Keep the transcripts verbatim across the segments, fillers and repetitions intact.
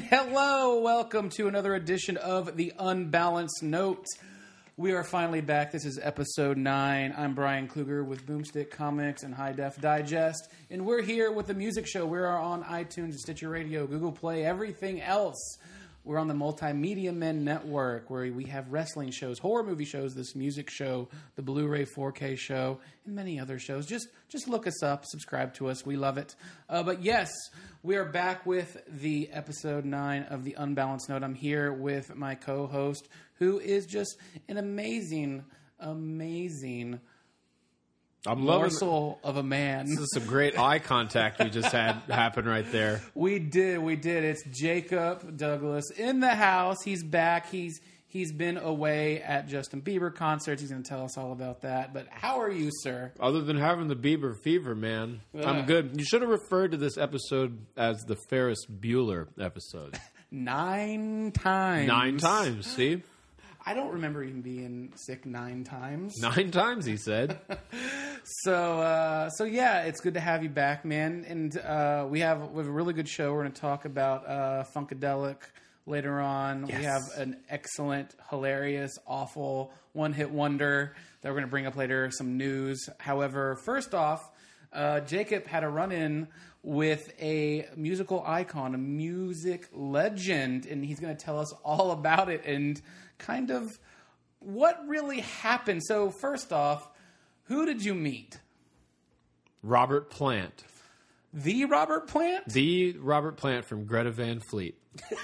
hello, welcome to another edition of The Unbalanced Note. We are finally back. This is episode nine. I'm Brian Kluger with Boomstick Comics and High Def Digest, and we're here with the music show. We are on iTunes, Stitcher Radio, Google Play, everything else. We're on the Multimedia Men Network, where we have wrestling shows, horror movie shows, this music show, the Blu-ray four K show, and many other shows. Just just look us up, subscribe to us. We love it. Uh, but yes, we are back with the episode nine of The Unbalanced Note. I'm here with my co-host, who is just an amazing, amazing I'm morsel of a man. This is some great eye contact we just had happen right there. We did, we did. It's Jacob Douglas in the house. He's back. He's he's been away at Justin Bieber concerts. He's going to tell us all about that. But how are you, sir? Other than having the Bieber fever, man, Ugh. I'm good. You should have referred to this episode as the Ferris Bueller episode. Nine times. Nine times, see? I don't remember even being sick nine times. Nine times, he said. so, uh, so yeah, it's good to have you back, man. And uh, we have we have a really good show. We're going to talk about uh, Funkadelic later on. Yes. We have an excellent, hilarious, awful one-hit wonder that we're going to bring up later. Some news. However, first off, uh, Jacob had a run-in with a musical icon, a music legend, and he's going to tell us all about it and kind of what really happened. So first off, who did you meet? Robert Plant. The Robert Plant? The Robert Plant from Greta Van Fleet.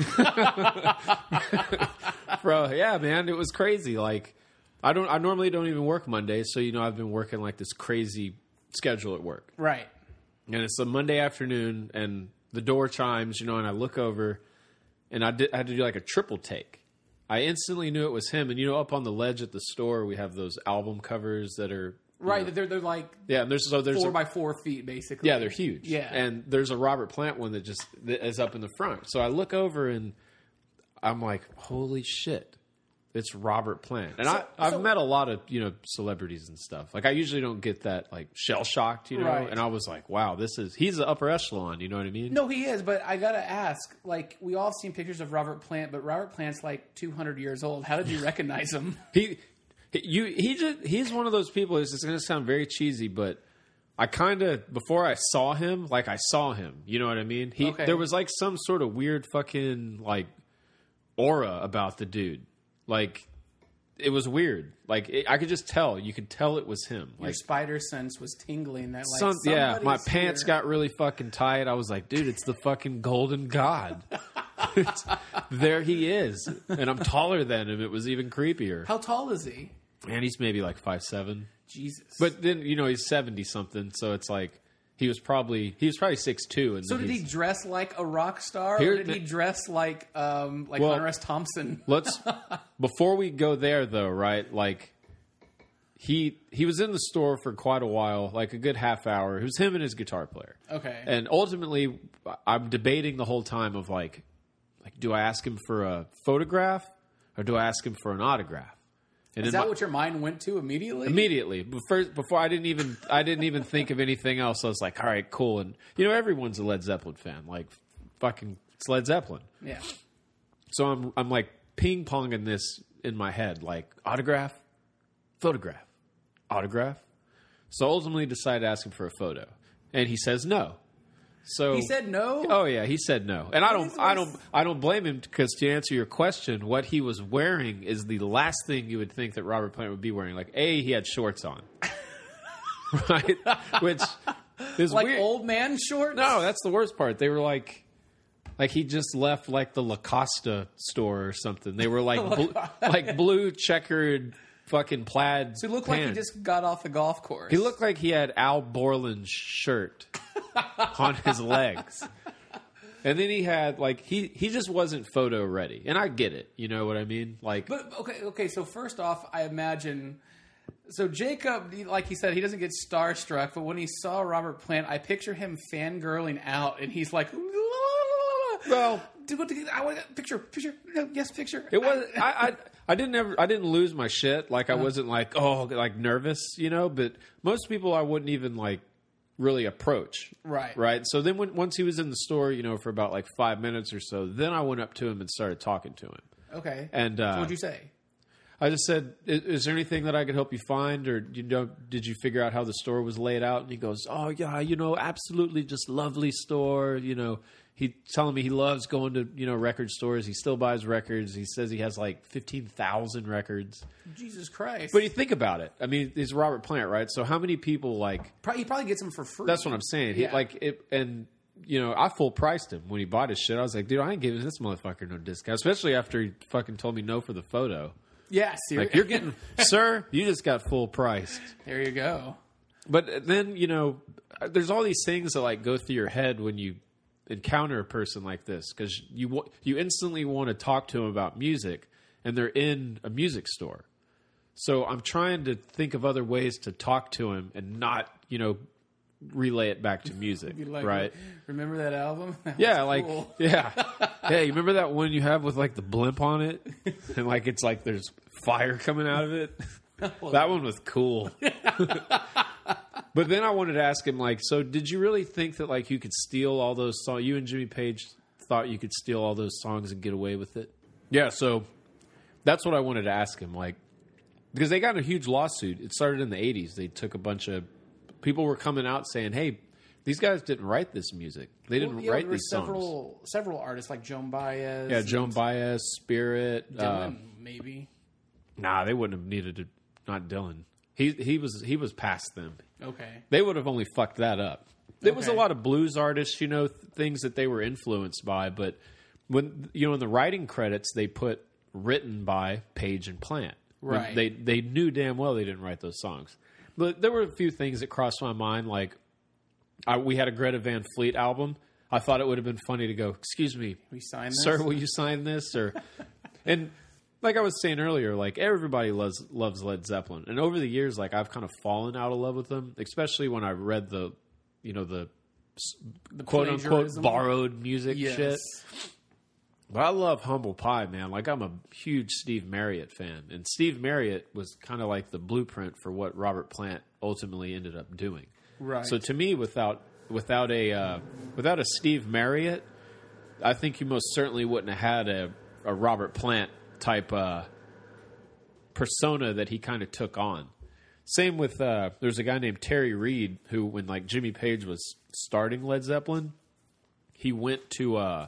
Bro, yeah, man, it was crazy. Like, I don't, I normally don't even work Mondays, so you know I've been working like this crazy schedule at work. Right. And it's a Monday afternoon, and the door chimes, you know, and I look over, and I, did, I had to do like a triple take. I instantly knew it was him. And, you know, up on the ledge at the store, we have those album covers that are... Right, know, they're they're like yeah, and there's, so there's four a, by four feet, basically. Yeah, they're huge. Yeah. And there's a Robert Plant one that just that is up in the front. So I look over, and I'm like, holy shit. It's Robert Plant. And so, I, I've so, met a lot of, you know, celebrities and stuff. Like, I usually don't get that, like, shell-shocked, you know? Right. And I was like, wow, this is... He's the upper echelon, you know what I mean? No, he is, but I gotta ask, like, we all have seen pictures of Robert Plant, but Robert Plant's, like, two hundred years old. How did you recognize him? he... You, he just, he's one of those people, it's going to sound very cheesy, but I kind of, before I saw him, like, I saw him. You know what I mean? He okay. There was, like, some sort of weird fucking, like, aura about the dude. Like, it was weird. Like, it, I could just tell. You could tell it was him. Your like, spider sense was tingling. That like, some, yeah, my here. pants got really fucking tight. I was like, dude, it's the fucking golden god. There he is. And I'm taller than him. It was even creepier. How tall is he? Man, he's maybe like five seven. Jesus. But then, you know, he's seventy-something, so it's like... He was probably he was probably six two. And so did he dress like a rock star, here, or did he dress like um, like well, Hunter S. Thompson? Let's before we go there though, right? Like he he was in the store for quite a while, like a good half hour. It was him and his guitar player. Okay. And ultimately, I'm debating the whole time of like, like do I ask him for a photograph or do I ask him for an autograph? And Is that my, what your mind went to immediately? Immediately, before, before I didn't even I didn't even think of anything else. I was like, all right, cool. And you know, everyone's a Led Zeppelin fan. Like, fucking, it's Led Zeppelin. Yeah. So I'm I'm like ping ponging this in my head, like autograph, photograph, autograph. So ultimately, decided to ask him for a photo, and he says no. So he said no. Oh yeah, he said no, and I don't, I don't, I don't blame him because to answer your question, what he was wearing is the last thing you would think that Robert Plant would be wearing. Like, A, he had shorts on, right? Which is like weird. Old man shorts. No, that's the worst part. They were like, like he just left like the La Costa store or something. They were like, bl- like blue checkered fucking plaid. So he looked pants. like he just got off the golf course. He looked like he had Al Borland's shirt on his legs. And then he had like he he just wasn't photo ready. And I get it. You know what I mean? Like But okay, okay, so first off, I imagine so Jacob, like he said, he doesn't get starstruck, but when he saw Robert Plant, I picture him fangirling out and he's like well, I want a picture, picture, no, yes, picture. It was I, I I didn't ever I didn't lose my shit. Like I wasn't like, oh, like nervous, you know, but most people I wouldn't even like really approach. Right. Right. So then when, once he was in the store, you know, for about like five minutes or so, then I went up to him and started talking to him. Okay. And uh, so what'd you say? I just said, is, is there anything that I could help you find? Or you know, did you figure out how the store was laid out? And he goes, oh, yeah, you know, absolutely just lovely store. You know, he's telling me he loves going to, you know, record stores. He still buys records. He says he has like fifteen thousand records. Jesus Christ. But you think about it. I mean, it's Robert Plant, right? So how many people like... Probably, he probably gets them for free. That's what I'm saying. He, yeah. Like it, and... You know, I full priced him when he bought his shit. I was like, dude, I ain't giving this motherfucker no discount, especially after he fucking told me no for the photo. Yeah, seriously. Like, you're getting, sir, you just got full priced. There you go. But then, you know, there's all these things that like go through your head when you encounter a person like this, because you you instantly want to talk to them about music, and they're in a music store. So I'm trying to think of other ways to talk to him and not, you know, relay it back to music, like, right? Remember that album? That yeah, like cool. yeah, hey, you remember that one you have with like the blimp on it, and like it's like there's fire coming out of it. Well, that one was cool. But then I wanted to ask him, like, so did you really think that like you could steal all those songs? You and Jimmy Page thought you could steal all those songs and get away with it? Yeah, so that's what I wanted to ask him, like, because they got in a huge lawsuit. It started in the eighties. They took a bunch of people were coming out saying, hey, these guys didn't write this music. They didn't well, yeah, write these several, songs. Several artists like Joan Baez. Yeah, Joan Baez, Spirit. Dylan, uh, maybe. Nah, they wouldn't have needed to. Not Dylan. He he was he was past them. Okay. They would have only fucked that up. There okay. was a lot of blues artists, you know, th- things that they were influenced by. But when you know in the writing credits, they put written by Page and Plant. Right. They they knew damn well they didn't write those songs. But there were a few things that crossed my mind, like I, we had a Greta Van Fleet album. I thought it would have been funny to go, excuse me, we sign this? Sir, will you sign this? Or and like I was saying earlier, like everybody loves loves Led Zeppelin, and over the years, like I've kind of fallen out of love with them, especially when I read the, you know, the, the quote unquote borrowed music yes. shit. But I love Humble Pie, man. Like, I'm a huge Steve Marriott fan. And Steve Marriott was kind of like the blueprint for what Robert Plant ultimately ended up doing. Right. So to me, without without a uh, without a Steve Marriott, I think you most certainly wouldn't have had a, a Robert Plant type uh, persona that he kind of took on. Same with, uh, there's a guy named Terry Reid who, when like Jimmy Page was starting Led Zeppelin, he went to... Uh,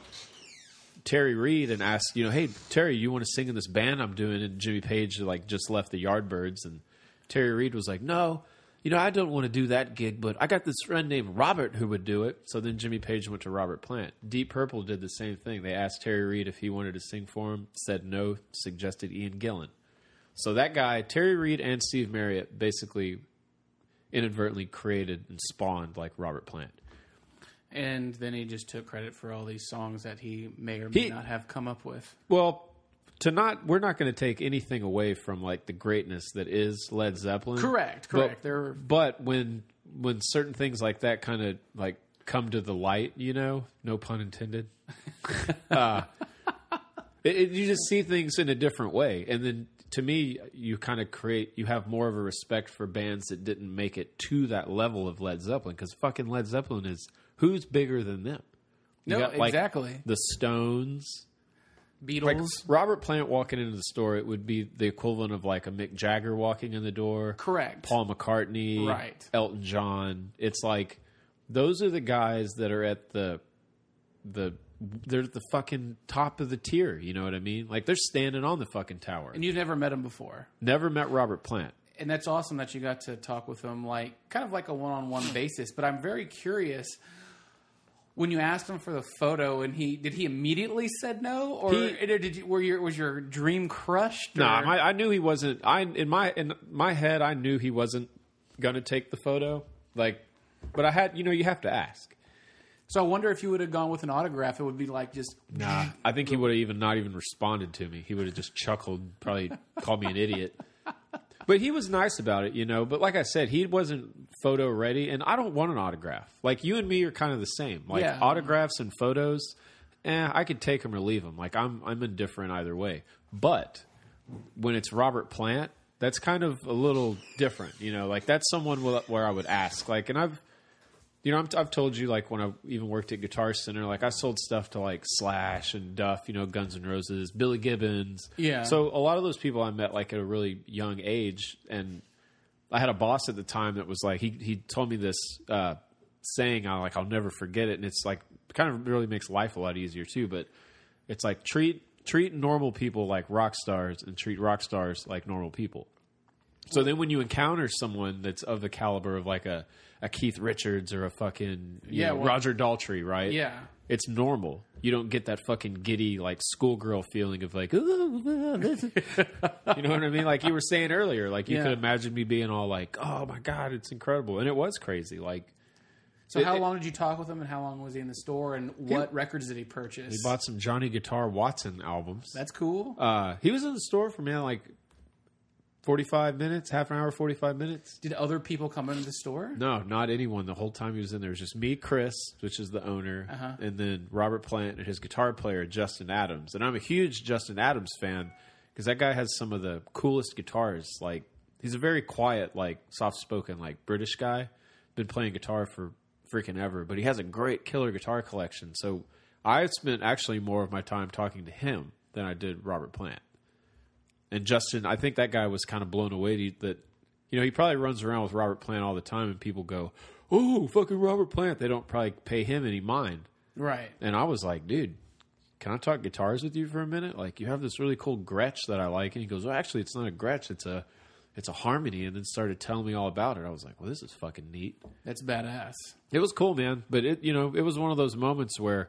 Terry Reid and asked, you know, hey, Terry, you want to sing in this band I'm doing? And Jimmy Page, like, just left the Yardbirds. And Terry Reid was like, no, you know, I don't want to do that gig, but I got this friend named Robert who would do it. So then Jimmy Page went to Robert Plant. Deep Purple did the same thing. They asked Terry Reid if he wanted to sing for him, said no, suggested Ian Gillan. So that guy, Terry Reid and Steve Marriott, basically inadvertently created and spawned, like, Robert Plant. And then he just took credit for all these songs that he may or may he, not have come up with. Well, to not, we're not going to take anything away from like the greatness that is Led Zeppelin. Correct, correct. But, They're... but when when certain things like that kind of like come to the light, you know, no pun intended. uh, it, it, you just see things in a different way, and then to me, you kind of create, you have more of a respect for bands that didn't make it to that level of Led Zeppelin, because fucking Led Zeppelin is. Who's bigger than them? You no, got, like, exactly. The Stones, Beatles. Like Robert Plant walking into the store, it would be the equivalent of like a Mick Jagger walking in the door. Correct. Paul McCartney, right? Elton John. It's like those are the guys that are at the the they're at the fucking top of the tier. You know what I mean? Like they're standing on the fucking tower. And you've never met him before. Never met Robert Plant. And that's awesome that you got to talk with him, like kind of like a one-on-one basis. But I'm very curious. When you asked him for the photo, and he did he immediately said no, or, he, or did you were your was your dream crushed? No, nah, I knew he wasn't. I in my in my head, I knew he wasn't gonna take the photo. Like, but I had, you know, you have to ask. So I wonder if you would have gone with an autograph, it would be like just nah. I think he would have even not even responded to me. He would have just chuckled, probably called me an idiot. But he was nice about it, you know. But like I said, he wasn't photo ready, and I don't want an autograph. Like you and me are kind of the same. Like yeah. autographs and photos, eh, I could take them or leave them. Like I'm, I'm indifferent either way. But when it's Robert Plant, that's kind of a little different, you know. Like that's someone where I would ask. Like, and I've You know, I'm, I've told you, like, when I even worked at Guitar Center, like, I sold stuff to, like, Slash and Duff, you know, Guns N' Roses, Billy Gibbons. Yeah. So a lot of those people I met, like, at a really young age. And I had a boss at the time that was like, he he told me this uh, saying, I like, I'll never forget it. And it's, like, kind of really makes life a lot easier, too. But it's like, treat treat normal people like rock stars and treat rock stars like normal people. So then when you encounter someone that's of the caliber of, like, a... a Keith Richards or a fucking you yeah, know, well, Roger Daltrey, right? Yeah. It's normal. You don't get that fucking giddy, like, schoolgirl feeling of, like, oh, this is... you know what I mean? Like you were saying earlier, like, you yeah. could imagine me being all like, oh, my God, it's incredible. And it was crazy. Like, So it, how it, long did you talk with him, and how long was he in the store, and what he, records did he purchase? He bought some Johnny Guitar Watson albums. That's cool. Uh, he was in the store for, man, like, forty-five minutes, half an hour, forty-five minutes. Did other people come into the store? No, not anyone. The whole time he was in there, it was just me, Chris, which is the owner, uh-huh. and then Robert Plant and his guitar player, Justin Adams. And I'm a huge Justin Adams fan because that guy has some of the coolest guitars. Like, he's a very quiet, like, soft-spoken, like, British guy. Been playing guitar for freaking ever, but he has a great killer guitar collection. So I spent actually more of my time talking to him than I did Robert Plant. And Justin, I think that guy was kind of blown away that, you know, he probably runs around with Robert Plant all the time and people go, oh, fucking Robert Plant. They don't probably pay him any mind. Right. And I was like, dude, can I talk guitars with you for a minute? Like, you have this really cool Gretsch that I like. And he goes, well, actually, it's not a Gretsch. It's a, it's a Harmony. And then started telling me all about it. I was like, well, this is fucking neat. That's badass. It was cool, man. But, it, you know, it was one of those moments where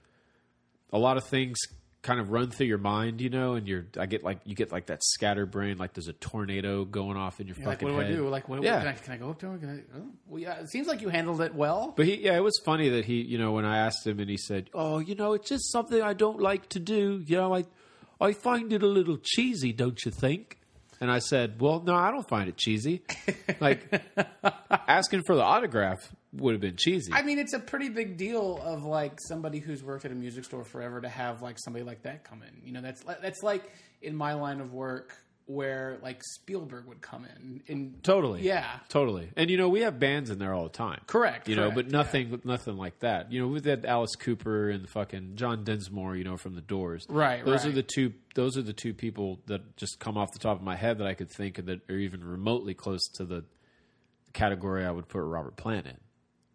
a lot of things kind of run through your mind, you know, and you're, I get like, you get like that scatterbrain, like there's a tornado going off in your You're fucking like, what head. do I do? Like, what, yeah. what, can, I, can I go up to him? Can I, oh, well, yeah, it seems like you handled it well. But he, yeah, it was funny that he, you know, when I asked him and he said, oh, you know, it's just something I don't like to do. You know, I, I find it a little cheesy, don't you think? And I said, well, no, I don't find it cheesy. Like, asking for the autograph would have been cheesy. I mean, it's a pretty big deal of, like, somebody who's worked at a music store forever to have, like, somebody like that come in. You know, that's that's like in my line of work where, like, Spielberg would come in. in totally. Yeah. Totally. And, you know, we have bands in there all the time. Correct. You correct, know, but nothing yeah. nothing like that. You know, we've had Alice Cooper and fucking John Densmore, you know, from the Doors. Right, those right. are the two those are the two people that just come off the top of my head that I could think of that are even remotely close to the category I would put Robert Plant in.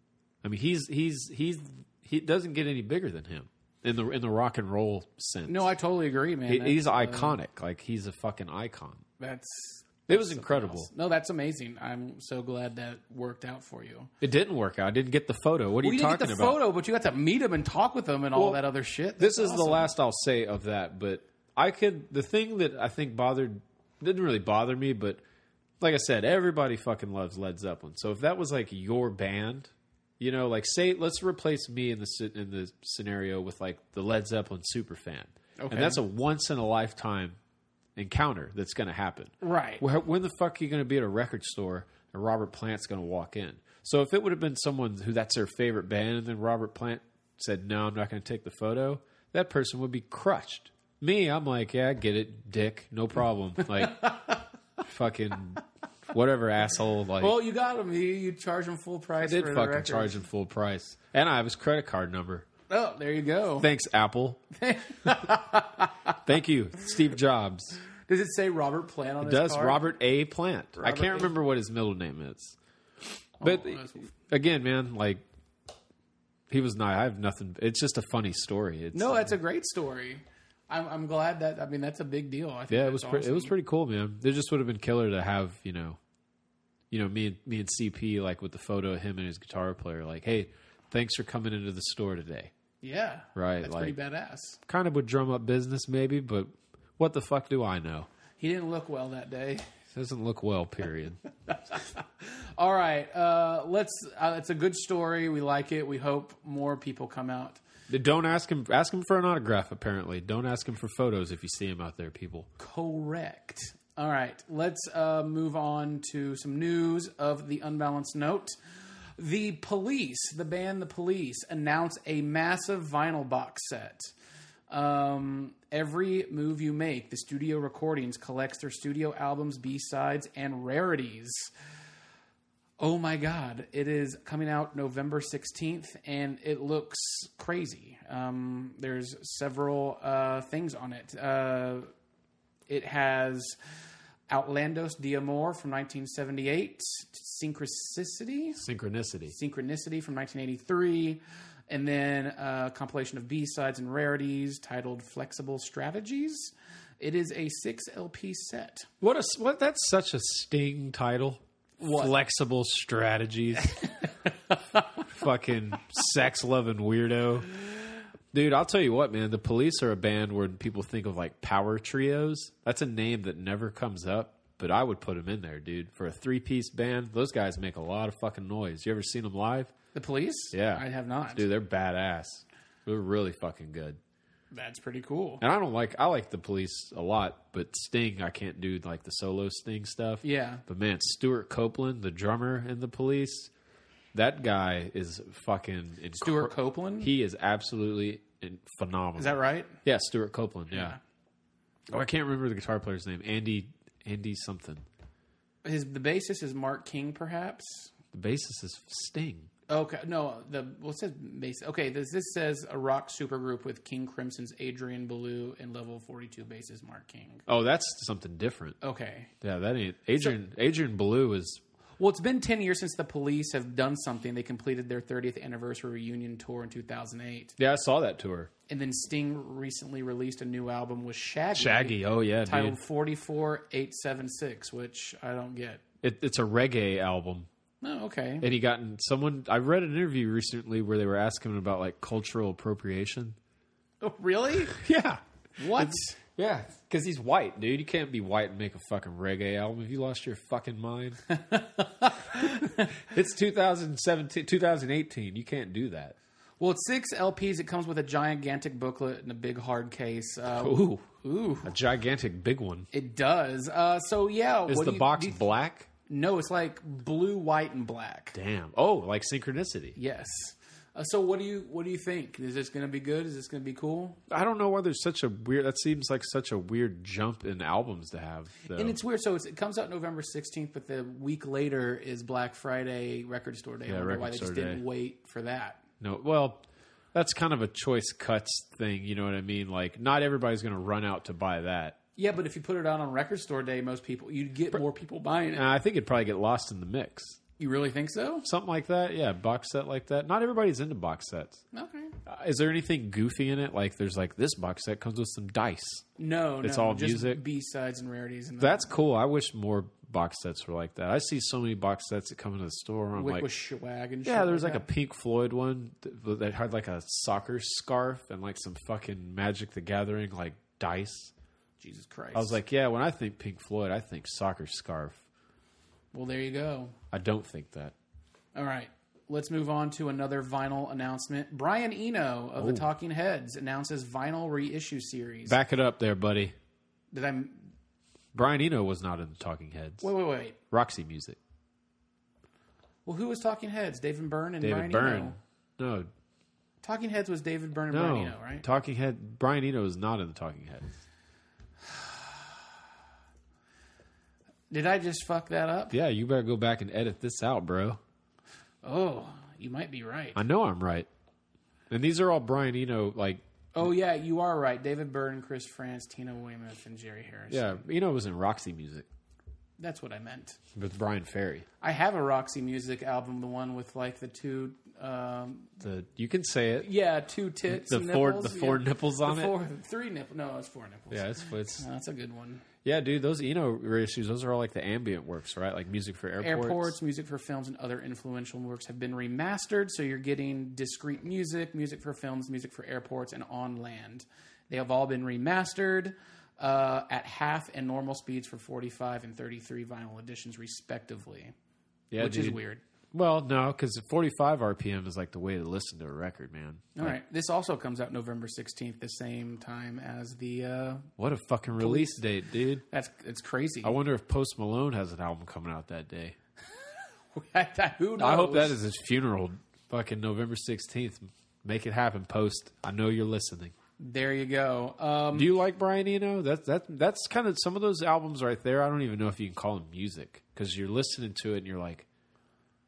I mean, he's he's he's he doesn't get any bigger than him in the in the rock and roll sense. No, I totally agree, man. He, he's uh, iconic. Like, he's a fucking icon. That's it was incredible. Else. No, that's amazing. I'm so glad that worked out for you. It didn't work out. I didn't get the photo. What are well, you, you talking didn't get the about? photo, but you got to meet him and talk with him and well, all that other shit. That's This is awesome. The last I'll say of that. But I could. The thing that I think bothered didn't really bother me, but like I said, everybody fucking loves Led Zeppelin. So if that was like your band. You know, like, say, let's replace me in the in the scenario with, like, the Led Zeppelin super fan. Okay. And that's a once-in-a-lifetime encounter that's going to happen. Right. When, when the fuck are you going to be at a record store and Robert Plant's going to walk in? So if it would have been someone who that's their favorite band and then Robert Plant said, no, I'm not going to take the photo, that person would be crushed. Me, I'm like, yeah, I get it, dick, no problem. Like, fucking... Whatever, asshole. Like, well, you got him. You, you charge him full price. I did for fucking the charge him full price, and I have his credit card number. Oh, there you go. Thanks, Apple. Thank you, Steve Jobs. Does it say Robert Plant on it his does, card? Robert A. Plant. Robert I can't A. remember what his middle name is, but oh, again, man, like he was nice. I have nothing. It's just a funny story. It's, no, that's a great story. I'm, I'm glad that. I mean, that's a big deal. I think yeah, it was. Awesome. Pre- it was pretty cool, man. It just would have been killer to have, you know. You know, me and me and C P, like, with the photo of him and his guitar player, like, hey, thanks for coming into the store today. Yeah. Right. That's like, pretty badass. Kind of would drum up business maybe, but what the fuck do I know? He didn't look well that day. Doesn't look well, period. All right. Uh, let's, uh, it's a good story. We like it. We hope more people come out. Don't ask him, ask him for an autograph, apparently. Don't ask him for photos if you see him out there, people. Correct. All right, let's uh, move on to some news of the Unbalanced Note. The Police, the band The Police, announced a massive vinyl box set. Um, Every Move You Make, the studio recordings, collects their studio albums, B-sides, and rarities. Oh my God. It is coming out November sixteenth, and it looks crazy. Um, there's several uh, things on it. Uh, it has Outlandos D'Amore from nineteen seventy-eight, Synchronicity? Synchronicity. Synchronicity from nineteen eighty-three, and then a compilation of B-sides and rarities titled Flexible Strategies. It is a six L P set. What a what? That's such a Sting title. What? Flexible Strategies. Fucking sex loving weirdo. Dude, I'll tell you what, man. The Police are a band where people think of like power trios. That's a name that never comes up, but I would put them in there, dude. For a three-piece band, those guys make a lot of fucking noise. You ever seen them live? The Police? Yeah. I have not. Dude, they're badass. They're really fucking good. That's pretty cool. And I don't like, I like the Police a lot, but Sting, I can't do like the solo Sting stuff. Yeah. But man, Stuart Copeland, the drummer in the Police, that guy is fucking inc- Stuart Copeland? He is absolutely in- phenomenal. Is that right? Yeah, Stuart Copeland, yeah. Yeah. Oh, I can't remember the guitar player's name. Andy, Andy something. His the bassist is Mark King, perhaps? The bassist is Sting. Okay, no, the well, it says bass. Okay, this this says a rock supergroup with King Crimson's Adrian Belew and Level forty-two bassist Mark King. Oh, that's something different. Okay. Yeah, that ain't Adrian. So, Adrian Belew is. Well, it's been ten years since the Police have done something. They completed their thirtieth anniversary reunion tour in two thousand eight. Yeah, I saw that tour. And then Sting recently released a new album with Shaggy. Shaggy, oh yeah, titled dude. forty-four eight seventy-six, which I don't get. It, it's a reggae album. Oh, okay. And he got in someone. I read an interview recently where they were asking him about like cultural appropriation. Oh, really? Yeah. What? It's, yeah, because he's white, dude. You can't be white and make a fucking reggae album. Have you lost your fucking mind? It's two thousand seventeen, two thousand eighteen. You can't do that. Well, it's six L Ps. It comes with a gigantic booklet and a big hard case. Uh, Ooh, ooh, a gigantic big one. It does. Uh, so yeah, is what the do you, box do you, black? No, it's like blue, white, and black. Damn. Oh, like Synchronicity. Yes. Uh, so what do you what do you think? Is this going to be good? Is this going to be cool? I don't know why there's such a weird. That seems like such a weird jump in albums to have. Though. And it's weird. So it's, it comes out November sixteenth, but the week later is Black Friday Record Store Day. Yeah, I don't know Record why they Store just Day. didn't wait for that. No, well, that's kind of a choice cuts thing. You know what I mean? Like, not everybody's going to run out to buy that. Yeah, but if you put it out on Record Store Day, most people you'd get more people buying it. Uh, I think it'd probably get lost in the mix. You really think so? Something like that, yeah. Box set like that. Not everybody's into box sets. Okay. Uh, is there anything goofy in it? Like, there's like this box set comes with some dice. No, it's no, all just music, B-sides and rarities. And that's cool. I wish more box sets were like that. I see so many box sets that come into the store. I'm Wick like, with swag and yeah, shit there's like, like that. a Pink Floyd one that, that had like a soccer scarf and like some fucking Magic the Gathering like dice. Jesus Christ. I was like, yeah, when I think Pink Floyd, I think soccer scarf. Well, there you go. I don't think that. All right. Let's move on to another vinyl announcement. Brian Eno of the Talking Heads announces vinyl reissue series. Back it up there, buddy. Did I... Brian Eno was not in the Talking Heads. Wait, wait, wait. Roxy Music. Well, who was Talking Heads? David Byrne and David Brian Byrne. Eno? No. Talking Heads was David Byrne and No. Brian Eno, right? Talking Head. Brian Eno is not in the Talking Heads. Did I just fuck that up? Yeah, you better go back and edit this out, bro. Oh, you might be right. I know I'm right. And these are all Brian Eno, like... Oh, yeah, you are right. David Byrne, Chris France, Tina Weymouth, and Jerry Harris. Yeah, Eno was in Roxy Music That's what I meant. with Brian Ferry. I have a Roxy Music album, the one with like the two... Um, The You can say it. yeah, two tits The and four, nipples. the four yeah. nipples on the it. four, Three nipples. No, it's four nipples. Yeah, it's, it's No, that's a good one. yeah, dude. Those Eno reissues, those are all like the ambient works, right? Like music for airports. Airports, music for films, and other influential works have been remastered, so you're getting discrete music, music for films, music for airports, and on land. They have all been remastered uh, at half and normal speeds for forty-five and thirty-three vinyl editions, respectively. Yeah, which dude. is weird. Well, no, because forty-five R P M is like the way to listen to a record, man. All Like, right. This also comes out November sixteenth, the same time as the... Uh, what a fucking release date, dude. that's it's crazy. I wonder if Post Malone has an album coming out that day. Who knows? I hope that is his funeral, fucking November sixteenth. Make it happen, Post. I know you're listening. There you go. Um, Do you like Brian Eno? That's that. That's kind of some of those albums right there. I don't even know if you can call them music because you're listening to it and you're like,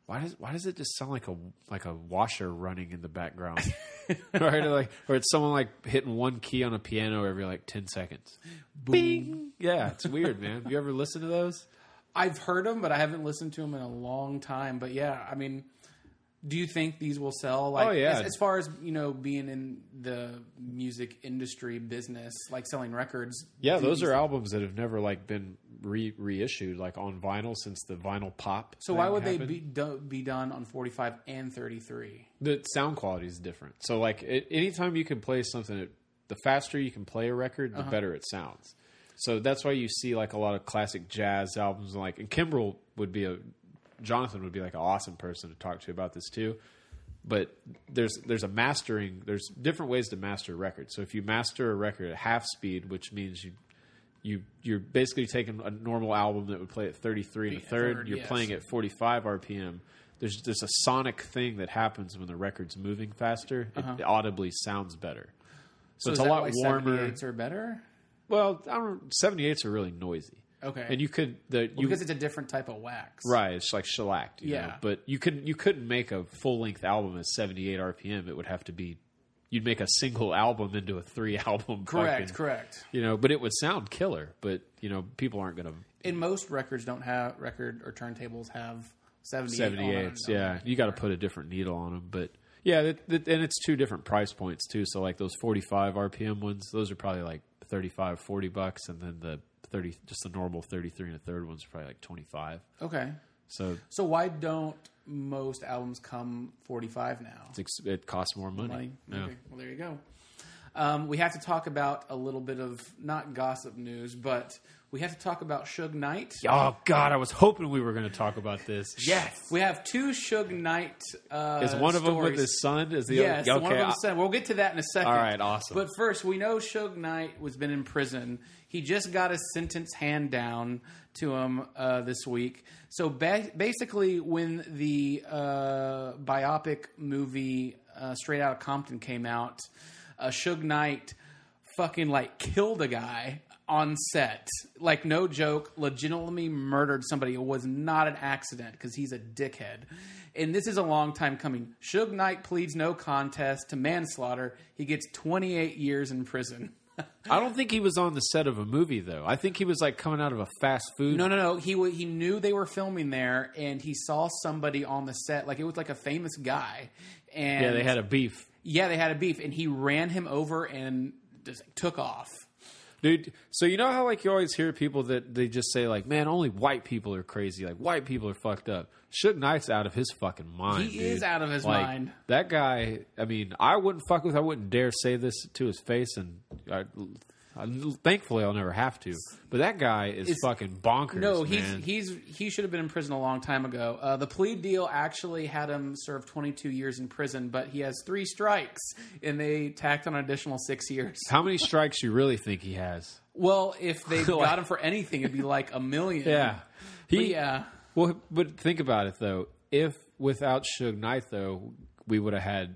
why does why does it just sound like a like a washer running in the background? Right? Or, like, or it's someone like hitting one key on a piano every like ten seconds. Boom. Bing. Yeah, it's weird, man. Have you ever listened to those? I've heard them, but I haven't listened to them in a long time. But yeah, I mean, do you think these will sell? Like, oh, yeah. As, as far as, you know, being in the music industry business, like selling records. Yeah, those are albums that have never like been re- reissued like on vinyl since the vinyl pop. So why would happened. they be do, be done on forty-five and thirty-three? The sound quality is different. So like it, anytime you can play something, that, the faster you can play a record, the uh-huh. better it sounds. So that's why you see like a lot of classic jazz albums. Like, and Kimbrel would be a Jonathan would be like an awesome person to talk to about this too. But there's there's a mastering. There's different ways to master a record. So if you master a record at half speed, which means you you you're basically taking a normal album that would play at thirty-three and a third, third you're yes. playing at forty-five R P M. There's just a sonic thing that happens when the record's moving faster. Uh-huh. It audibly sounds better. So, so it's is a that lot why warmer. seventy-eights are better? Well, I don't. seventy-eights are really noisy. Okay, and you could the you, well, because it's a different type of wax, right? It's like shellacked, you yeah. know? But you couldn't you couldn't make a full length album at seventy-eight R P M. It would have to be you'd make a single album into a three album. Correct, fucking, correct. You know, but it would sound killer. But you know, people aren't going to. And most records don't have record or turntables have seventy-eight. seventy-eights, yeah. You got to put a different needle on them, but yeah, that, that, and it's two different price points too. So like those forty-five R P M ones, those are probably like thirty-five, forty bucks, and then the thirty, just the normal thirty-three and a third ones are probably like twenty-five. Okay. So so why don't most albums come forty-five now? It's, it costs more money. money? Yeah. Okay. Well, there you go. Um, we have to talk about a little bit of not gossip news, but we have to talk about Suge Knight. Oh God, I was hoping we were going to talk about this. Yes, we have two Suge Knight. Uh, Is one of stories. them with his son? Is the yes, other? Okay. one of them with his son. We'll get to that in a second. All right, awesome. But first, we know Suge Knight was been in prison. He just got a sentence hand down to him uh, this week. So ba- basically, when the uh, biopic movie uh, Straight Outta Compton came out, uh, Suge Knight fucking like killed a guy on set. Like, no joke, legitimately murdered somebody. It was not an accident because he's a dickhead. And this is a long time coming. Suge Knight pleads no contest to manslaughter. He gets twenty-eight years in prison. I don't think he was on the set of a movie, though. I think he was like coming out of a fast food. No, no, no. He w- he knew they were filming there, and he saw somebody on the set. Like, it was like a famous guy. And yeah, they had a beef. Yeah, they had a beef, and he ran him over and just took off. Dude, so you know how like you always hear people that they just say like, man, only white people are crazy. Like, white people are fucked up. Suge Knight's out of his fucking mind. He dude. is out of his like, mind. That guy, I mean, I wouldn't fuck with, I wouldn't dare say this to his face, and I, I, thankfully I'll never have to. But that guy is it's, fucking bonkers. No, he's man. he's he should have been in prison a long time ago. Uh, the plea deal actually had him serve twenty-two years in prison, but he has three strikes, and they tacked on an additional six years. How many strikes you really think he has? Well, if they got him for anything, it'd be like a million. Yeah, he but yeah. Well, but think about it though. If without Suge Knight though, we would have had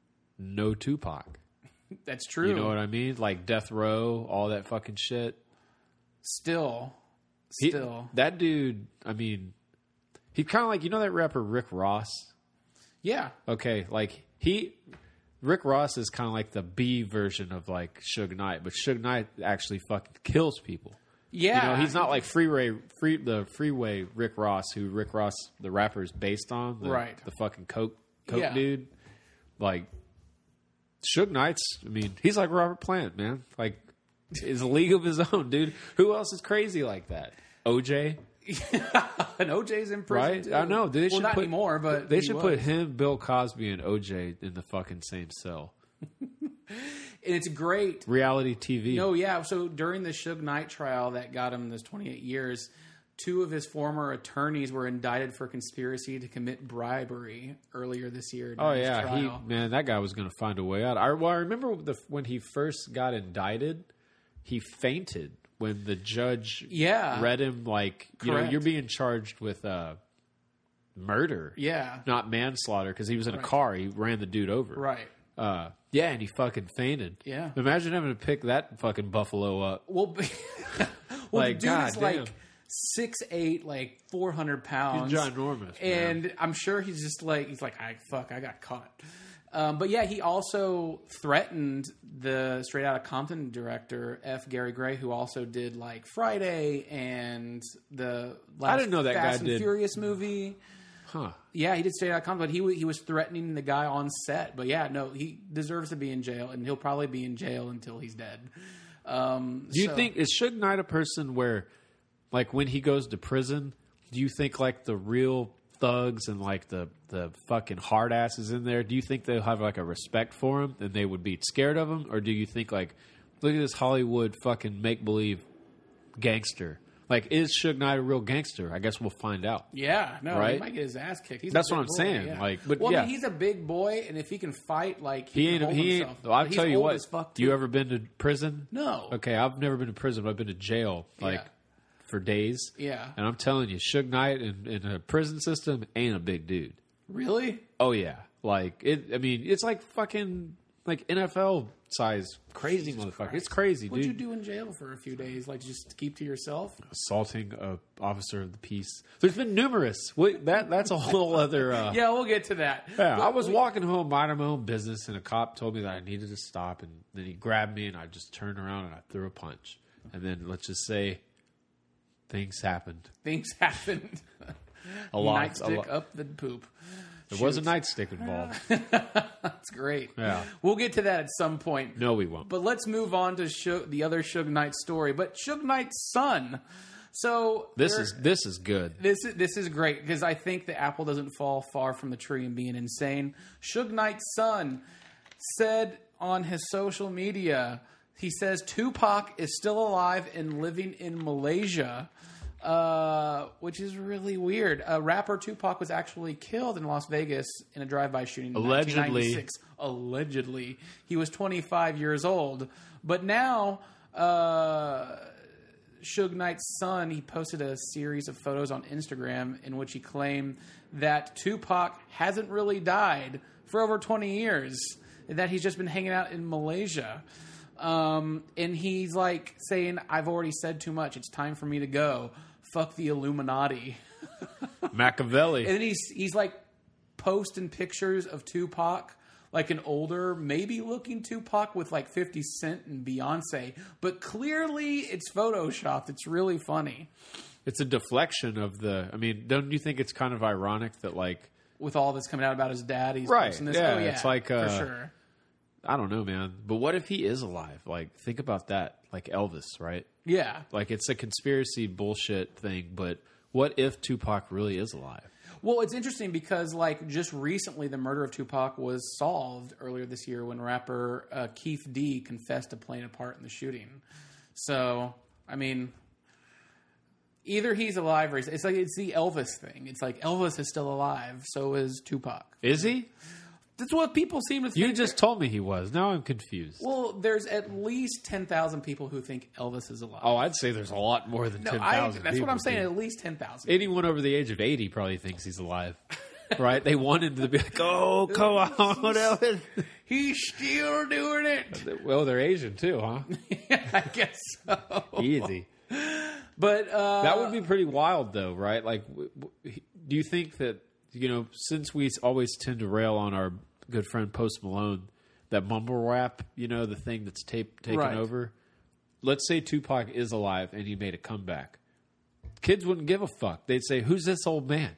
no Tupac. That's true. You know what I mean? Like Death Row, all that fucking shit. Still, still, he, that dude. I mean, he kind of like, you know that rapper Rick Ross. Yeah. Okay, like he. Rick Ross is kind of like the B version of like Suge Knight, but Suge Knight actually fucking kills people. Yeah, you know, he's not like Freeway, free the Freeway Rick Ross, who Rick Ross the rapper is based on, the, right? The fucking coke, coke yeah. dude. Like Suge Knight's, I mean, he's like Robert Plant, man. Like, is a league of his own, dude. Who else is crazy like that? O J. And O J's in prison, right? too. I know. They well, should not put, anymore, but they should was. put him, Bill Cosby, and O J in the fucking same cell. And it's great. Reality T V. No, yeah. So during the Suge Knight trial that got him this twenty-eight years, two of his former attorneys were indicted for conspiracy to commit bribery earlier this year. Oh yeah, he man, that guy was going to find a way out. I, well, I remember the, when he first got indicted, he fainted when the judge yeah. read him like, you Correct. know, you're being charged with uh, murder, yeah, not manslaughter, because he was in right. a car. He ran the dude over, right. Uh, yeah, and he fucking fainted. Yeah. Imagine having to pick that fucking buffalo up. Well, well like, the dude God is damn. like six eight, like four hundred pounds. He's ginormous. And man. I'm sure he's just like, he's like, I fuck, I got caught. Um, but yeah, he also threatened the Straight Outta Compton director, F. Gary Gray, who also did like Friday and the last I didn't know that Fast guy and did. Furious movie. Huh. Yeah, he did Straight Outta Compton, but he, he was threatening the guy on set. But yeah, no, he deserves to be in jail, and he'll probably be in jail until he's dead. Um, do you so, think, is Suge Knight a person where, like, when he goes to prison, do you think, like, the real thugs and, like, the, the fucking hard asses in there, do you think they'll have, like, a respect for him and they would be scared of him? Or do you think, like, look at this Hollywood fucking make-believe gangster? Like, is Suge Knight a real gangster? I guess we'll find out. Yeah, no, right? he might get his ass kicked. He's That's a big what I'm boy, saying. Yeah. Like, but well, yeah. I mean, he's a big boy, and if he can fight, like he, He can ain't. hold He himself. ain't. I'll He's tell you old what. as fuck, You too. ever been to prison? No. Okay, I've never been to prison, but I've been to jail, like Yeah. for days. Yeah. And I'm telling you, Suge Knight in, in a prison system ain't a big dude. Really? Oh yeah, like it. I mean, it's like fucking like N F L size, crazy Jesus motherfucker. Christ. It's crazy, What'd dude. you do in jail for a few days? Like, just keep to yourself? Assaulting a officer of the peace. There's been numerous. Wait, that that's a whole other. Uh, Yeah, we'll get to that. Yeah, But I was we- walking home, minding my own business, and a cop told me that I needed to stop, and then he grabbed me, and I just turned around and I threw a punch, and then let's just say things happened. Things happened. A lot. Nightstick a lot. up the poop. There was a nightstick involved. That's great. Yeah. We'll get to that at some point. No, we won't. But let's move on to Suge, the other Suge Knight story. But Suge Knight's son. So This there- is this is good. This is this is great because I think the apple doesn't fall far from the tree in being insane. Suge Knight's son said on his social media, he says Tupac is still alive and living in Malaysia, uh, which is really weird. Uh, rapper Tupac was actually killed in Las Vegas in a drive-by shooting in Allegedly. nineteen ninety-six. Allegedly. He was twenty-five years old. But now... Uh, Suge Knight's son, he posted a series of photos on Instagram in which he claimed that Tupac hasn't really died for over twenty years, and that he's just been hanging out in Malaysia. Um, and he's like saying, I've already said too much. It's time for me to go. Fuck the Illuminati. Machiavelli. And then he's, he's like posting pictures of Tupac, like an older, maybe looking Tupac with like fifty Cent and Beyonce. But clearly it's Photoshopped. It's really funny. It's a deflection of the... I mean, don't you think it's kind of ironic that, like... With all this coming out about his dad, he's Right, posting this. yeah, Oh, yeah, it's like, uh, for sure. I don't know, man. But what if he is alive? Like, think about that. Like Elvis, right? Yeah. Like, it's a conspiracy bullshit thing, but what if Tupac really is alive? Well, it's interesting because, like, just recently the murder of Tupac was solved earlier this year when rapper uh, Keith D confessed to playing a part in the shooting. So, I mean, either he's alive or he's... It's like, it's the Elvis thing. It's like, Elvis is still alive, so is Tupac. Is he? That's what people seem to think. You just told me he was. Now I'm confused. Well, there's at least ten thousand people who think Elvis is alive. Oh, I'd say there's a lot more than no, ten I, thousand. that's what I'm saying, at least ten thousand. Anyone over the age of eighty probably thinks he's alive. Right? They wanted to be like, oh, come on, Elvis. He's still doing it. Well, they're Asian too, huh? Yeah, I guess so. Easy. But uh, That would be pretty wild, though, right? Like, w- w- do you think that, you know, since we always tend to rail on our good friend Post Malone, that mumble rap, you know, the thing that's tape, taken Right. over, let's say Tupac is alive and he made a comeback. Kids wouldn't give a fuck. They'd say, who's this old man?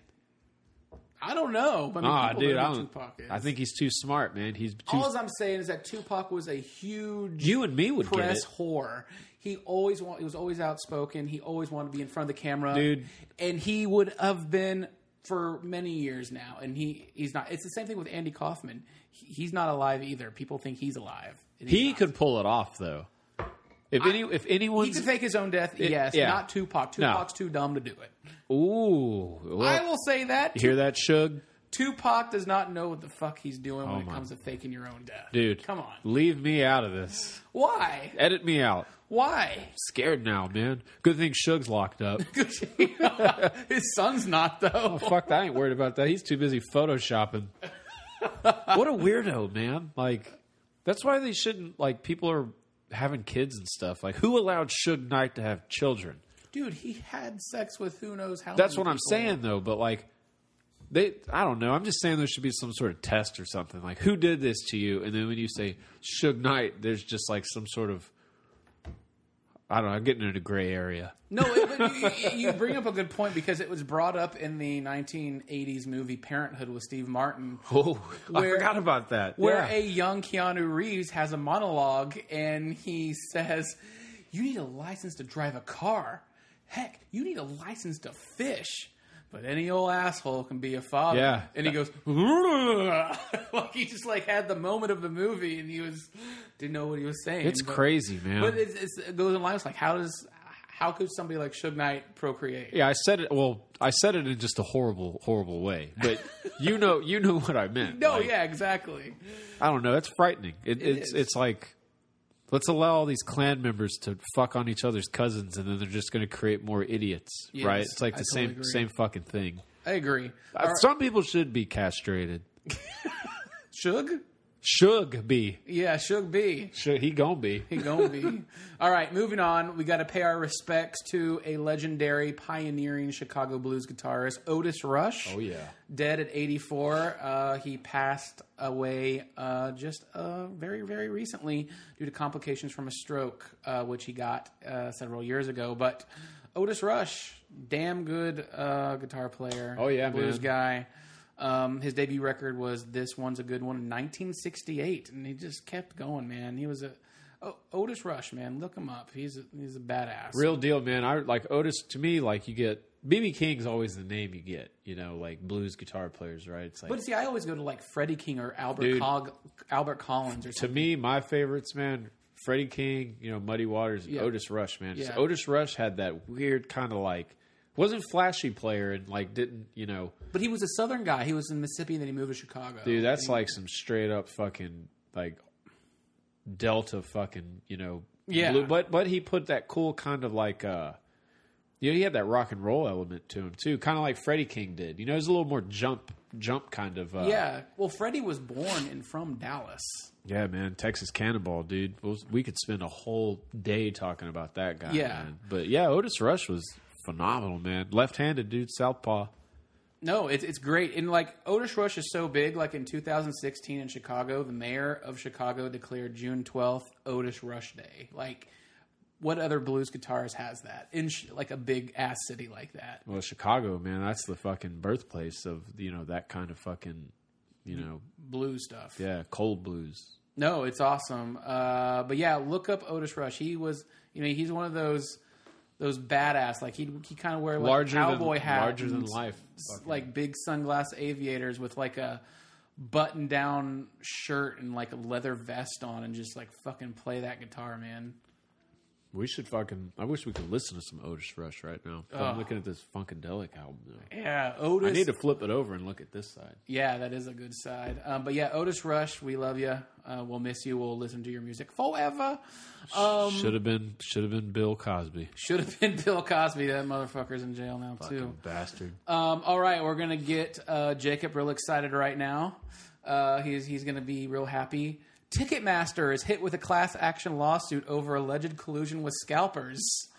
I don't know. I mean, Ah, people dude, know I who don't. Tupac is. I think he's too smart, man. He's too. All I'm saying is that Tupac was a huge You and me would get press it. whore. He always wa- he was always outspoken. He always wanted to be in front of the camera, Dude. And he would have been for many years now. And he he's not. It's the same thing with Andy Kaufman. He, he's not alive either. People think he's alive. and he's He not. could pull it off, though. If any, if He anyone's, could fake his own death. Yes, yeah. not Tupac. No. Tupac's too dumb to do it. ooh, well, I will say that. you hear that, Suge? Tupac does not know what the fuck he's doing when Oh it my- comes to faking your own death. Dude, Come on. leave me out of this. Why? Edit me out. Why? Scared now, man. Good thing Suge's locked up. His son's not, though. Fuck, I ain't worried about that. He's too busy photoshopping. What a weirdo, man. Like, that's why they shouldn't, like, people are having kids and stuff. Like, who allowed Suge Knight to have children? dude, he had sex with who knows how. That's many what I'm people. saying, though. But like, they, I don't know. I'm just saying there should be some sort of test or something. Like, who did this to you? And then when you say Suge Knight, there's just like some sort of, I don't know. I'm getting into a gray area. No, it, but you, you bring up a good point because it was brought up in the nineteen eighties movie Parenthood with Steve Martin. Oh, where, I forgot about that. Where yeah. a young Keanu Reeves has a monologue and he says, "You need a license to drive a car. Heck, you need a license to fish. But any old asshole can be a father." Yeah. And he goes, like he just like had the moment of the movie and he was didn't know what he was saying. It's but, crazy, man. But it's, it's, it goes in line. It's like, how does how could somebody like Suge Knight procreate? Yeah, I said it. Well, I said it in just a horrible, horrible way. But you know, you know what I meant. No, like, yeah, exactly. I don't know. It's frightening. It, It it's is. it's like, let's allow all these clan members to fuck on each other's cousins, and then they're just going to create more idiots, Yes, right? It's like I the totally same agree. same fucking thing. I agree. Uh, Are- Some people should be castrated. Suge? Should be. Yeah, Suge B. Should he gonna be? He gonna be. All right, moving on. We got to pay our respects to a legendary, pioneering Chicago blues guitarist, Otis Rush. Oh yeah. Dead at eighty-four. Uh, he passed away uh, just uh, very, very recently due to complications from a stroke, uh, which he got uh, several years ago. But Otis Rush, damn good uh, guitar player. Oh, yeah, blues man. guy. Um, his debut record was "This One's a Good One" in nineteen sixty-eight, and he just kept going, man. He was a oh, Otis Rush, man. Look him up. He's a, he's a badass. Real deal, man. I like Otis. To me, like you get B B King's always the name you get. You know, like blues guitar players, right? It's like, But see, I always go to like Freddie King or Albert Dude. Cog, Albert Collins or to something. me, my favorites, man. Freddie King, you know, Muddy Waters, Yeah. Otis Rush, man. Just Yeah. Otis Rush had that weird kind of like wasn't flashy player and like didn't you know. But he was a Southern guy. He was in Mississippi, and then he moved to Chicago. Dude, that's And he- like some straight up fucking like Delta fucking, you know. Yeah. blue- but but he put that cool kind of like uh you know, he had that rock and roll element to him too, kind of like Freddie King did. You know, he's a little more jump jump kind of uh yeah. Well, Freddie was born and from Dallas. Yeah, man, Texas Cannonball, dude. We'll, we could spend a whole day talking about that guy. Yeah. man. But yeah, Otis Rush was phenomenal, man. Left-handed, dude, southpaw. No, it's it's great. And like Otis Rush is so big. Like in two thousand sixteen in Chicago, the mayor of Chicago declared June twelfth Otis Rush Day. Like, what other blues guitarist has that in sh- like a big ass city like that? Well, Chicago, man, that's the fucking birthplace of you know that kind of fucking, you know, Blues stuff. yeah, cold blues. No, it's awesome. Uh, but yeah, look up Otis Rush. He was, you know, he's one of those those badass. Like he he kind of wear like Larger a than- cowboy hat, larger than and life. s- Fucking- like big sunglass aviators with like a button down shirt and like a leather vest on, and just like fucking play that guitar, man. We should fucking. I wish we could listen to some Otis Rush right now. But I'm looking at this Funkadelic album now. Yeah, Otis. I need to flip it over and look at this side. Yeah, that is a good side. Um, but yeah, Otis Rush, we love you. Uh, we'll miss you. We'll listen to your music forever. Um, should have been. Should have been Bill Cosby. should have been Bill Cosby. That motherfucker's in jail now too. Fucking bastard. Um, all right, we're gonna get uh, Jacob real excited right now. Uh, he's he's gonna be real happy. Ticketmaster is hit with a class action lawsuit over alleged collusion with scalpers.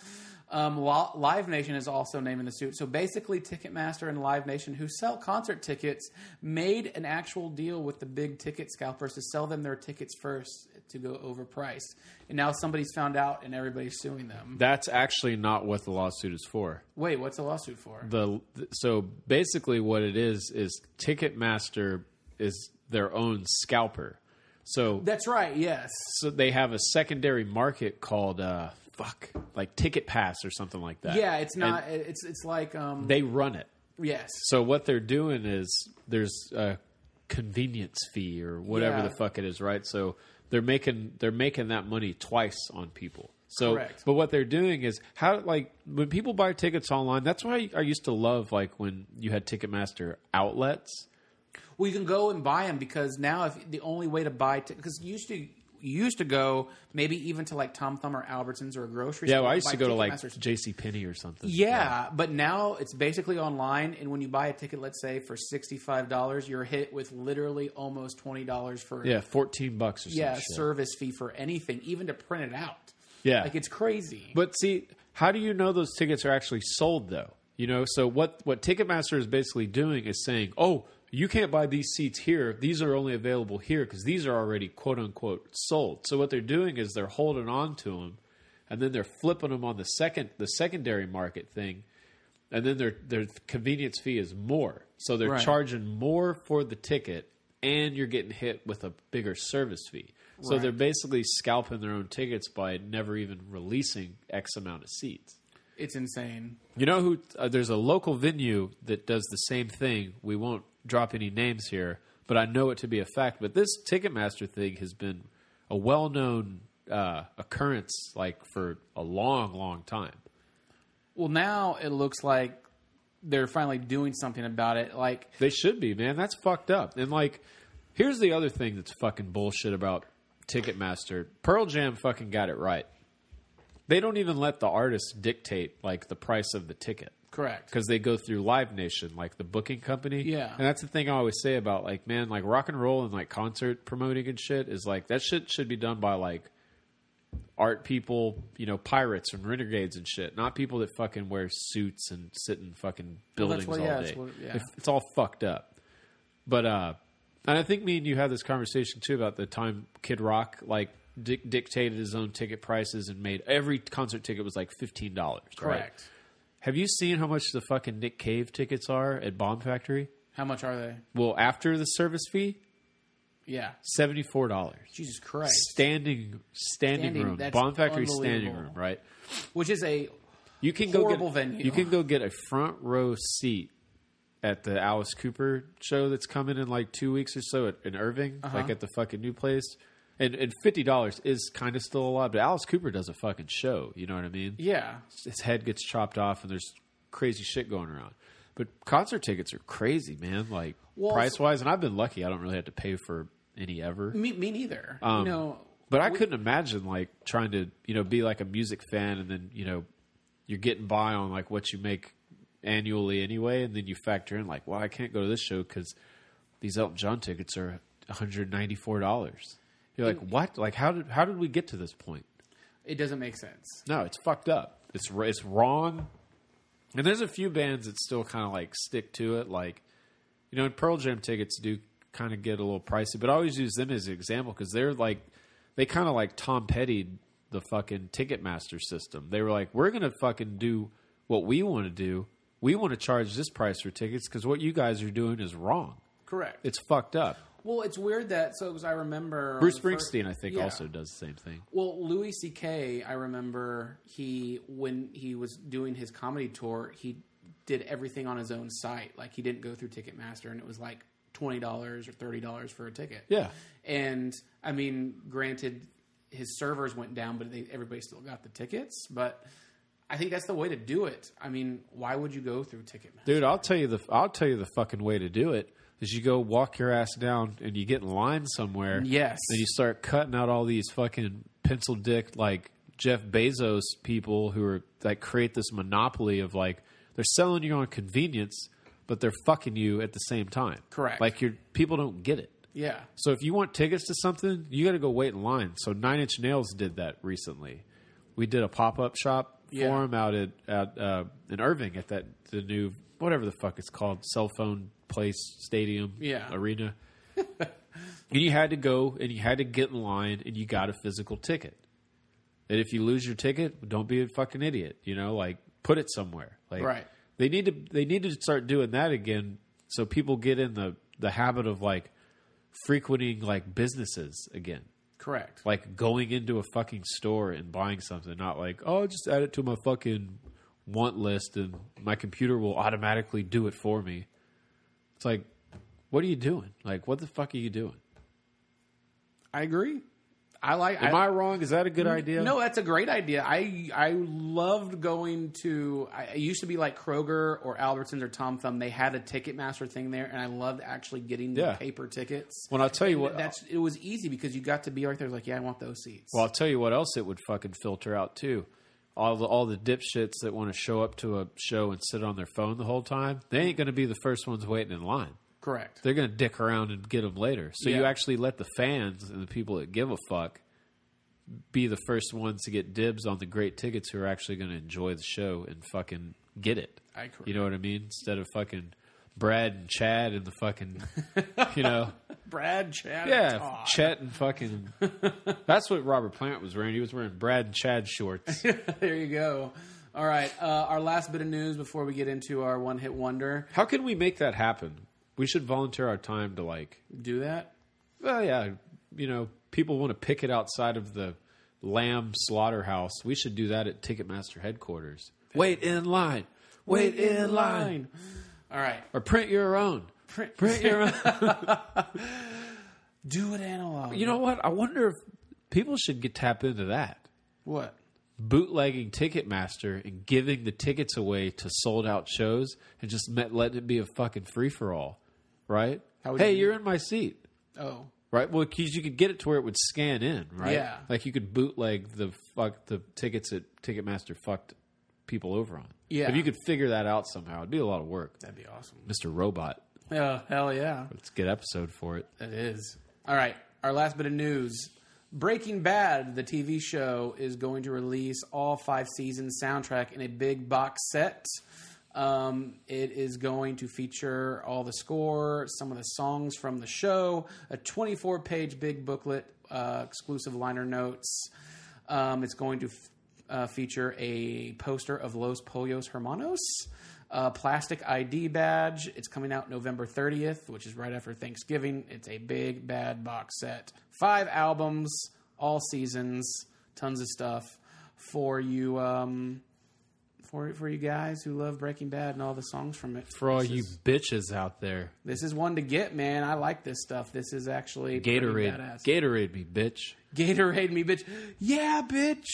Um, Lo- Live Nation is also naming the suit. So basically, Ticketmaster and Live Nation, who sell concert tickets, made an actual deal with the big ticket scalpers to sell them their tickets first to go overpriced. And now somebody's found out, and everybody's suing them. That's actually not what the lawsuit is for. Wait, what's the lawsuit for? The so basically what it is is Ticketmaster is their own scalper. So That's right. Yes. so they have a secondary market called uh fuck like Ticket Pass or something like that. Yeah, it's not. And It's it's like um. they run it. yes. So what they're doing is there's a convenience fee or whatever Yeah. the fuck it is, right? So they're making they're making that money twice on people. So, Correct. but what they're doing is how like when people buy tickets online. That's why I used to love like when you had Ticketmaster outlets. Well, you can go and buy them because now if the only way to buy because you used to you used to go maybe even to like Tom Thumb or Albertsons or a grocery Yeah, store. well, I used buy to go to like Ticketmasters. JCPenney or something. Yeah, but now it's basically online, and when you buy a ticket, let's say for sixty-five dollars, you're hit with literally almost twenty dollars for Yeah, fourteen bucks or something. yeah service fee for anything, even to print it out. Yeah. Like, it's crazy. But see, how do you know those tickets are actually sold, though? You know, so what, what Ticketmaster is basically doing is saying, oh, you can't buy these seats here. These are only available here because these are already quote-unquote sold. So what they're doing is they're holding on to them, and then they're flipping them on the second the secondary market thing, and then their their convenience fee is more. So they're right. charging more for the ticket, and you're getting hit with a bigger service fee. So right. they're basically scalping their own tickets by never even releasing X amount of seats. It's insane. You know who? Uh, there's a local venue that does the same thing. We won't drop any names here, but I know it to be a fact. But this Ticketmaster thing has been a well-known uh, occurrence, like for a long, long time. Well, now it looks like they're finally doing something about it. Like they should be, man. That's fucked up. And like, here's the other thing that's fucking bullshit about Ticketmaster. Pearl Jam fucking got it right. They don't even let the artist dictate like the price of the ticket. Correct. Because they go through Live Nation, like the booking company. Yeah. And that's the thing I always say about like, man, like rock and roll and like concert promoting and shit is like, that shit should be done by like art people, you know, pirates and renegades and shit. Not people that fucking wear suits and sit in fucking buildings well, what, all yeah, day. What, yeah. It's all fucked up. But, uh, and I think me and you had this conversation too about the time Kid Rock, like, Dic- dictated his own ticket prices and made every concert ticket was like fifteen dollars. Correct. Right? Have you seen how much the fucking Nick Cave tickets are at Bomb Factory? How much are they? Well, after the service fee, yeah, seventy-four dollars. Jesus Christ! Standing, standing, standing room, Bomb Factory standing room, right? Which is a you can horrible go get, venue. You can go get a front row seat at the Alice Cooper show that's coming in like two weeks or so at, in Irving, uh-huh. like at the fucking new place. And, and fifty dollars is kind of still a lot, but Alice Cooper does a fucking show. You know what I mean? Yeah. His head gets chopped off and there's crazy shit going around. But concert tickets are crazy, man, like well, price-wise. And I've been lucky. I don't really have to pay for any ever. Me, me neither. Um, you know, but I we, couldn't imagine, like, trying to, you know, be like a music fan and then, you know, you're getting by on, like, what you make annually anyway. And then you factor in, like, well, I can't go to this show because these Elton John tickets are one hundred ninety-four dollars. You're like, what? Like, how did how did we get to this point? It doesn't make sense. No, it's fucked up. It's it's wrong. And there's a few bands that still kind of like stick to it. Like, you know, and Pearl Jam tickets do kind of get a little pricey, but I always use them as an example because they're like, they kind of like Tom Petty'd the fucking Ticketmaster system. They were like, we're going to fucking do what we want to do. We want to charge this price for tickets because what you guys are doing is wrong. Correct. It's fucked up. Well, it's weird that, so because I remember... Bruce Springsteen, first, I think, yeah. also does the same thing. Well, Louis C K, I remember he, when he was doing his comedy tour, he did everything on his own site. Like, he didn't go through Ticketmaster, and it was like twenty dollars or thirty dollars for a ticket. Yeah. And, I mean, granted, his servers went down, but they, everybody still got the tickets. But I think that's the way to do it. I mean, why would you go through Ticketmaster? Dude, I'll tell you the I'll tell you the fucking way to do it. Is you go walk your ass down and you get in line somewhere. Yes. Then you start cutting out all these fucking pencil dick like Jeff Bezos people who are like create this monopoly of like they're selling you on convenience, but they're fucking you at the same time. Correct. Like your people don't get it. Yeah. So if you want tickets to something, you got to go wait in line. So Nine Inch Nails did that recently. We did a pop up shop yeah. for them out at, at uh, in Irving at that the new whatever the fuck it's called cell phone place, stadium, yeah. arena. And you had to go and you had to get in line and you got a physical ticket. And if you lose your ticket, don't be a fucking idiot. You know, like put it somewhere. Like right. they need to they need to start doing that again so people get in the, the habit of like frequenting like businesses again. Correct. Like going into a fucking store and buying something, not like, oh, I'll just add it to my fucking want list and my computer will automatically do it for me. It's like, what are you doing? Like, what the fuck are you doing? I agree. I like. Am I, I wrong? Is that a good idea? No, that's a great idea. I I loved going to. I used to be like Kroger or Albertsons or Tom Thumb. They had a Ticketmaster thing there, and I loved actually getting the yeah. paper tickets. Well, I'll tell you what. That's it was easy because you got to be right there. Like, yeah, I want those seats. Well, I'll tell you what else it would fucking filter out too. All the all the dipshits that want to show up to a show and sit on their phone the whole time. They ain't going to be the first ones waiting in line. Correct. They're going to dick around and get them later. So yeah. you actually let the fans and the people that give a fuck be the first ones to get dibs on the great tickets who are actually going to enjoy the show and fucking get it. I agree. You know what I mean? Instead of fucking Brad and Chad and the fucking, you know. Brad, Chad, yeah, and Todd. Chet and fucking. That's what Robert Plant was wearing. He was wearing Brad and Chad shorts. There you go. All right. Uh, our last bit of news before we get into our one hit wonder. How can we make that happen? We should volunteer our time to like do that. Well, yeah, you know, people want to pick it outside of the lamb slaughterhouse. We should do that at Ticketmaster headquarters. Wait in line. Wait, Wait in, in line. line. All right. Or print your own. Print, print your own. Do it analog. You know what? I wonder if people should get tap into that. What? Bootlegging Ticketmaster and giving the tickets away to sold out shows and just met, letting it be a fucking free for all, right? Hey, you you're in my seat. Oh, right. Well, because you could get it to where it would scan in, right? Yeah. Like you could bootleg the fuck the tickets that Ticketmaster fucked people over on. Yeah. If you could figure that out somehow, it'd be a lot of work. That'd be awesome, Mister Robot. Yeah, hell yeah. It's a good episode for it. It is. All right. Our last bit of news. Breaking Bad, the T V show, is going to release all five seasons soundtrack in a big box set. Um, it is going to feature all the score, some of the songs from the show, a twenty-four page big booklet, uh, exclusive liner notes. Um, it's going to f- uh, feature a poster of Los Pollos Hermanos, a plastic I D badge. It's coming out November thirtieth, which is right after Thanksgiving. It's a big bad box set. Five albums, all seasons, tons of stuff for you. Um, For, for you guys who love Breaking Bad and all the songs from it. For all this you is, bitches out there. This is one to get, man. I like this stuff. This is actually Gatorade. Badass. Gatorade me, bitch. Gatorade me, bitch. Yeah, bitch.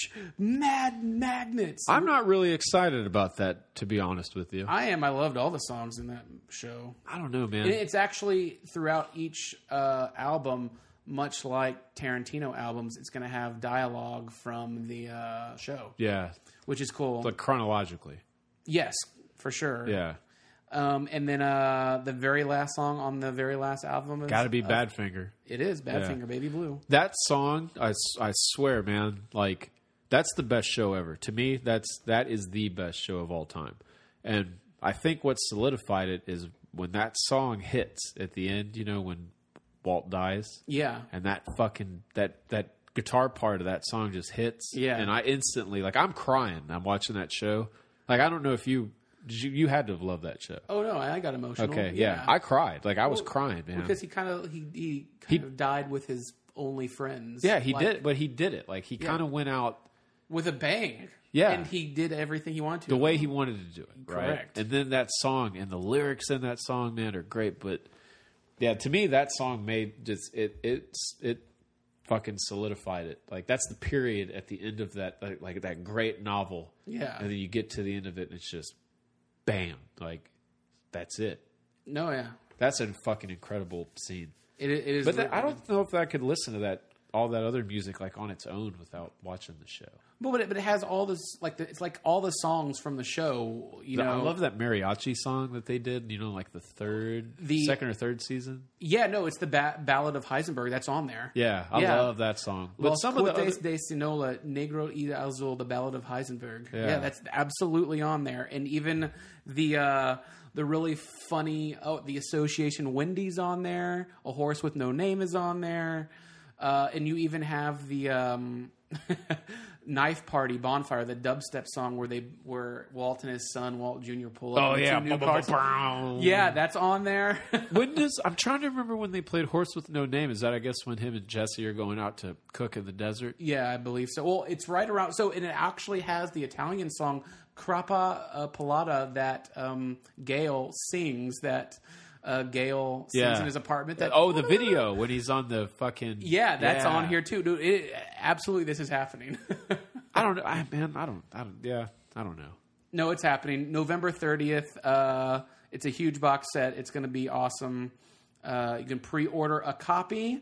Mad Magnets. I'm not really excited about that, to be honest with you. I am. I loved all the songs in that show. I don't know, man. And it's actually throughout each uh, album, much like Tarantino albums, it's going to have dialogue from the uh, show. Yeah. Which is cool. Like chronologically. Yes, for sure. Yeah. Um, and then uh, the very last song on the very last album is... Gotta be uh, Badfinger. It is Badfinger, yeah. Baby Blue. That song, I, I swear, man, like, that's the best show ever. To me, that's that is the best show of all time. And I think what solidified it is when that song hits at the end, you know, when Walt dies. Yeah. And that fucking... that that guitar part of that song just hits. Yeah. And I instantly... Like, I'm crying. I'm watching that show. Like, I don't know if you... Did you, you had to have loved that show. Oh, no. I got emotional. Okay, yeah. yeah. I cried. Like, I was well, crying, man. Because he kind of... He, he kind he, of died with his only friends. Yeah, he like, did. But he did it. Like, he yeah. kind of went out... With a bang. Yeah. And he did everything he wanted to. The way he wanted to do it. Correct. Right? And then that song and the lyrics in that song, man, are great. But, yeah, to me, that song made just... It, it's... It, fucking solidified it. Like, that's the period at the end of that, like, like that great novel. Yeah. And then you get to the end of it and it's just bam. Like, that's it. No, yeah. That's a fucking incredible scene. It, it is. But that, I don't know if I could listen to that, all that other music, like, on its own without watching the show. Well, but it, but it has all this, like, the, it's like all the songs from the show, you the, know. I love that mariachi song that they did, you know, like the third, the, second or third season. Yeah, no, it's the ba- Ballad of Heisenberg. That's on there. Yeah, I yeah. love that song. But Los some of the other... de Sinola, Negro y Azul, the Ballad of Heisenberg. Yeah. yeah, that's absolutely on there. And even the uh, the really funny, oh, the Association Wendy's on there. A Horse with No Name is on there. Uh, and you even have the... Um, Knife Party Bonfire, the dubstep song where they where Walt and his son Walt Junior pull up. Oh yeah, new cars. Yeah, that's on there. When does I'm trying to remember when they played Horse with No Name? Is that I guess when him and Jesse are going out to cook in the desert? Yeah, I believe so. Well, it's right around. So and it actually has the Italian song Crappa uh, Palata that um, Gale sings that. Uh, Gale sings yeah. in his apartment. That, oh, the video when he's on the fucking... Yeah, that's yeah. on here too. Dude, it, absolutely this is happening. I don't know. I, man, I don't... I don't... Yeah, I don't know. No, it's happening. November thirtieth. Uh, it's a huge box set. It's going to be awesome. Uh, you can pre-order a copy.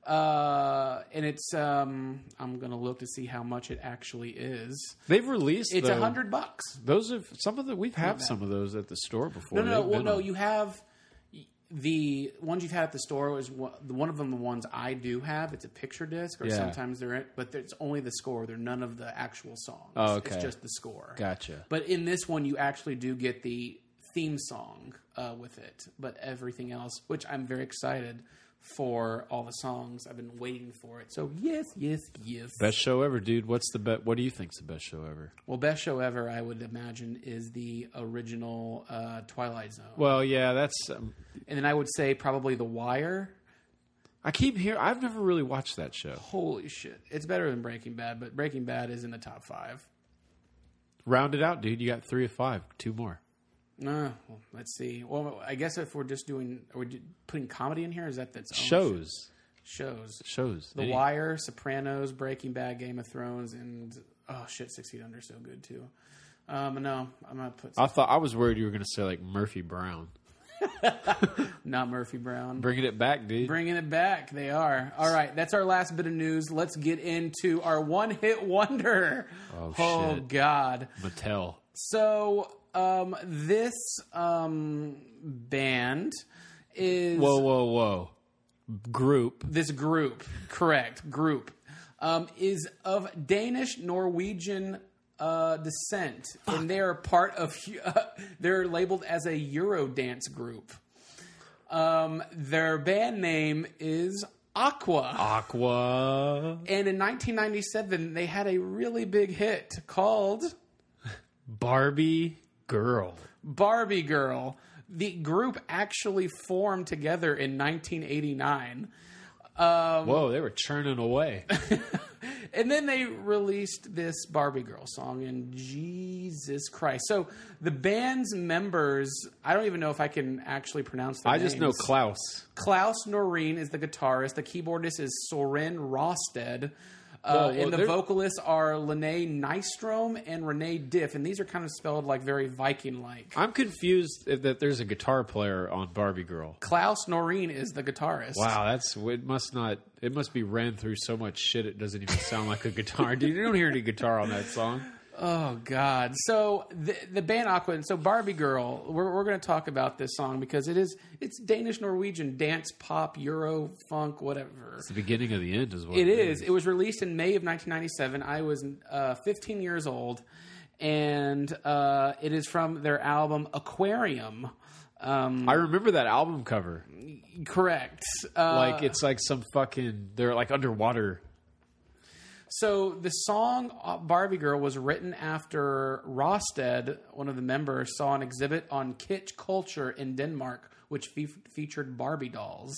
Uh, and it's... Um, I'm going to look to see how much it actually is. They've released... It's a hundred bucks. Those are... Some of the... We've had some of those at the store before. No, no, no. Well, no, you have... the ones you've had at the store is one, one of them. The ones I do have, it's a picture disc, or Yeah. sometimes they're in, but it's only the score. They're none of the actual songs. Oh, okay. It's just the score. Gotcha. But in this one, you actually do get the theme song uh, with it. But everything else, which I'm very excited for all the songs. I've been waiting for it. So yes, yes, yes. Best show ever, dude. What's the best? What do you think's the best show ever? Well, best show ever, I would imagine, is the original uh, Twilight Zone. Well, yeah, that's. Um, and then I would say probably The Wire. I keep hearing. I've never really watched that show. Holy shit! It's better than Breaking Bad, but Breaking Bad is in the top five. Round it out, dude. You got three of five. Two more. No, well, let's see. Well, I guess if we're just doing, are we putting comedy in here? Is that that's shows? Shows. Shows. The Any- Wire, Sopranos, Breaking Bad, Game of Thrones, and oh shit, Six Feet Under, so good too. Um, no, I'm gonna put. I thought I was worried you were going to say like Murphy Brown. Not Murphy Brown. Bringing it back, dude. Bringing it back. They are. All right, that's our last bit of news. Let's get into our one-hit wonder. Oh, oh shit. God. Mattel. So um, this um, band is Whoa, whoa, whoa. Group. this group, correct, group, um, is of Danish Norwegian uh, descent, Fuck. and they are part of. Uh, they're labeled as a Eurodance group. Um, their band name is Aqua. Aqua. And in nineteen ninety-seven, they had a really big hit called Barbie Girl. Barbie Girl. The group actually formed together in nineteen eighty-nine. Um, Whoa, they were churning away. And then they released this Barbie Girl song, and Jesus Christ. So the band's members, I don't even know if I can actually pronounce their I names. just know Klaus. Klaus Noreen is the guitarist. The keyboardist is Soren Rosted. Uh, Well, well, and the they're- vocalists are Lene Nystrom and Renee Diff. And these are kind of spelled like very Viking-like. I'm confused if that there's a guitar player on Barbie Girl. Klaus Noreen is the guitarist. Wow, that's it. Must not. It must be ran through so much shit. It doesn't even sound like a guitar. Dude, you don't hear any guitar on that song. Oh God! So the the band Aqua, and so Barbie Girl. We're we're going to talk about this song because it is it's Danish Norwegian dance pop Euro funk whatever. It's the beginning of the end, is what It it is. is. It was released in May of nineteen ninety-seven. I was uh, fifteen years old, and uh, it is from their album Aquarium. Um, I remember that album cover. correct. Uh, Like it's like some fucking. They're like underwater. So the song uh, Barbie Girl was written after Rosted, one of the members, saw an exhibit on kitsch culture in Denmark, which fe- featured Barbie dolls.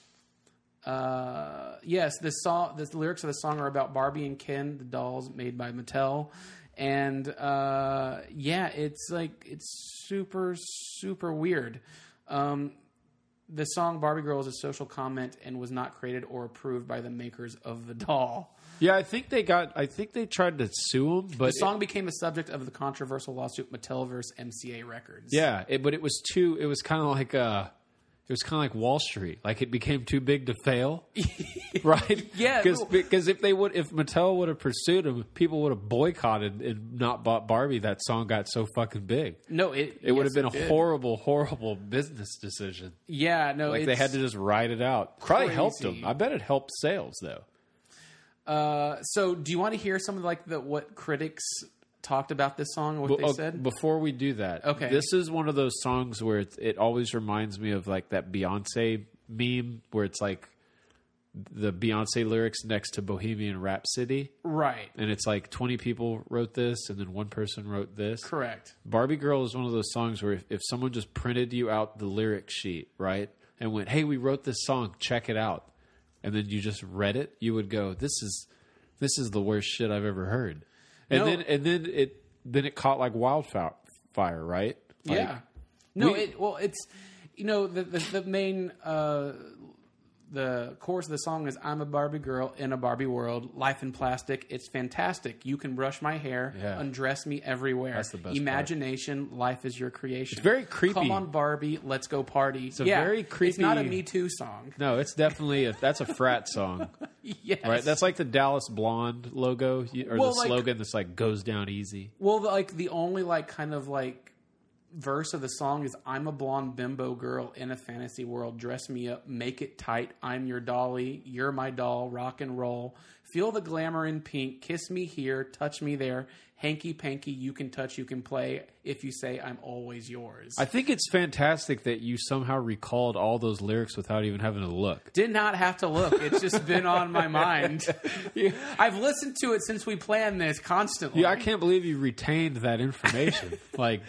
Uh, yes, the song, the lyrics of the song are about Barbie and Ken, the dolls made by Mattel. And uh, yeah, it's like, it's super, super weird. Um, the song Barbie Girl is a social comment and was not created or approved by the makers of the doll. Yeah, I think they got. I think they tried to sue him, but The song became the subject of the controversial lawsuit Mattel versus M C A Records. yeah, it, but it was too. It was kind of like uh It was kind of like Wall Street. Like it became too big to fail, right? Yeah, because no. because if they would, if Mattel would have pursued him, people would have boycotted and not bought Barbie. That song got so fucking big. No, it It would yes, have been it a did. horrible, horrible business decision. Yeah, no, Like it's, they had to just ride it out. Probably helped crazy. them. I bet it helped sales though. Uh, so, do you want to hear some of like the what critics talked about this song? What Well, they oh, said? Before we do that, Okay. this is one of those songs where it, it always reminds me of like that Beyonce meme where it's like the Beyonce lyrics next to Bohemian Rhapsody, Right. and it's like twenty people wrote this, and then one person wrote this. Correct. Barbie Girl is one of those songs where if, if someone just printed you out the lyric sheet, right, and went, "Hey, we wrote this song, check it out," and then you just read it, you would go, "This is this is the worst shit I've ever heard." And No. then and then it then it caught like wildfire, fire, right? Like, Yeah. No, we- it well, it's you know the the, the main uh, the chorus of the song is "I'm a Barbie girl in a Barbie world, life in plastic. It's fantastic. You can brush my hair, Yeah. undress me everywhere. That's the best Imagination, life is your creation. It's very creepy. Come on, Barbie, let's go party. It's a very It's not a creepy- Me Too song. No, it's definitely a, that's a frat song, Yes. right? That's like the Dallas Blonde logo you- or Well, the like- slogan that's like "goes down easy." Well, the, like the only like kind of like verse of the song is, I'm a blonde bimbo girl in a fantasy world. Dress me up, make it tight. I'm your dolly. You're my doll. Rock and roll. Feel the glamour in pink. Kiss me here. Touch me there. Hanky panky. You can touch. You can play. If you say I'm always yours. I think it's fantastic that you somehow recalled all those lyrics without even having to look. Did not have to look. It's just been on my mind. Yeah. I've listened to it since we planned this constantly. Yeah, I can't believe you retained that information. Like,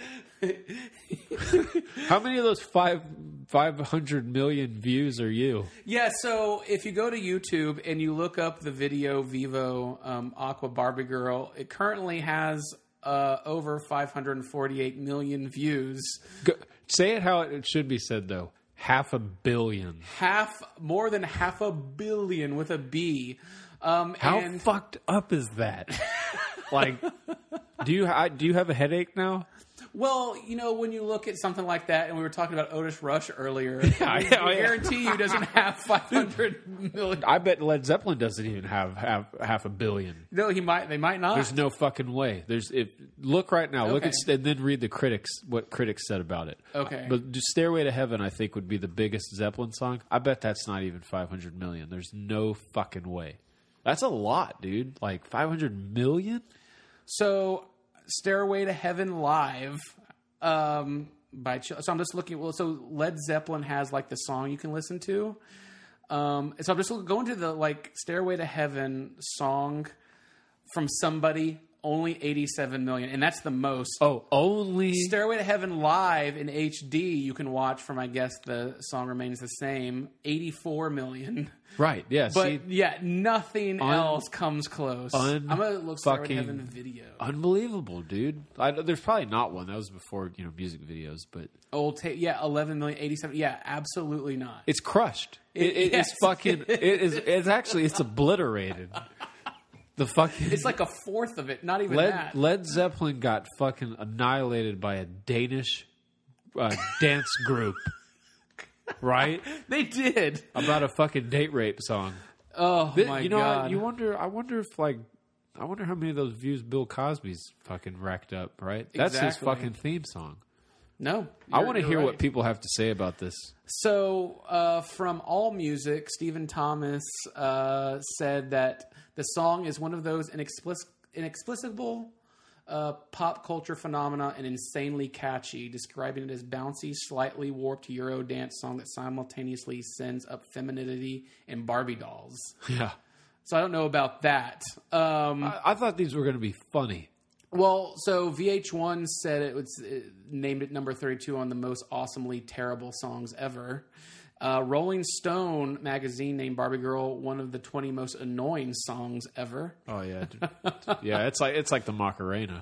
how many of those five five hundred million views are you? Yeah, so if you go to YouTube and you look up the video Vivo um, Aqua Barbie Girl, it currently has uh, over five hundred forty-eight million views. Go, say it how it should be said, though. Half a billion. Half, more than half a billion with a B. Um, how and, fucked up is that? Like, do you I, do you have a headache now? Well, you know, when you look at something like that, and we were talking about Otis Rush earlier, yeah, I, yeah, I yeah. guarantee you doesn't have five hundred million. I bet Led Zeppelin doesn't even have half, half a billion. No, he might. They might not. There's no fucking way. There's if look right now. Okay. Look at and then read the critics what critics said about it. Okay, but just "Stairway to Heaven" I think would be the biggest Zeppelin song. I bet that's not even five hundred million. There's no fucking way. That's a lot, dude. Like five hundred million. So, "Stairway to Heaven" live. Um, by so I'm just looking. Well, so Led Zeppelin has like the song you can listen to. Um, so I'm just going to the like "Stairway to Heaven" song from somebody. Only eighty-seven million, and that's the most. Oh, only "Stairway to Heaven" live in H D. You can watch from, I guess the song remains the same. eighty-four million. Right. Yeah. But see, yeah, nothing un- else comes close. Un- I'm gonna look "Stairway to Heaven" video. Unbelievable, dude. I, there's probably not one. That was before you know music videos, but old tape. Yeah, eleven million, eighty-seven. Yeah, absolutely not. It's crushed. It, it, yes. It's fucking. It is. It's actually. It's obliterated. The fucking. It's like a fourth of it. Not even Led, that. Led Zeppelin got fucking annihilated by a Danish uh, dance group. Right? They did. About a fucking date rape song. Oh But, my you know, god! You wonder. I wonder if like, I wonder how many of those views Bill Cosby's fucking racked up. Right? That's exactly. his fucking theme song. No, I want to hear right. what people have to say about this. So, uh, from AllMusic, Stephen Thomas uh, said that the song is one of those inexplic- inexplicable uh, pop culture phenomena and insanely catchy, describing it as bouncy, slightly warped Euro dance song that simultaneously sends up femininity and Barbie dolls. Yeah. So I don't know about that. Um, I, I thought these were going to be funny. Well, so V H one said it was it named it number thirty-two on the most awesomely terrible songs ever. Uh, Rolling Stone magazine named Barbie Girl one of the twenty most annoying songs ever. Oh yeah, yeah. It's like it's like the Macarena.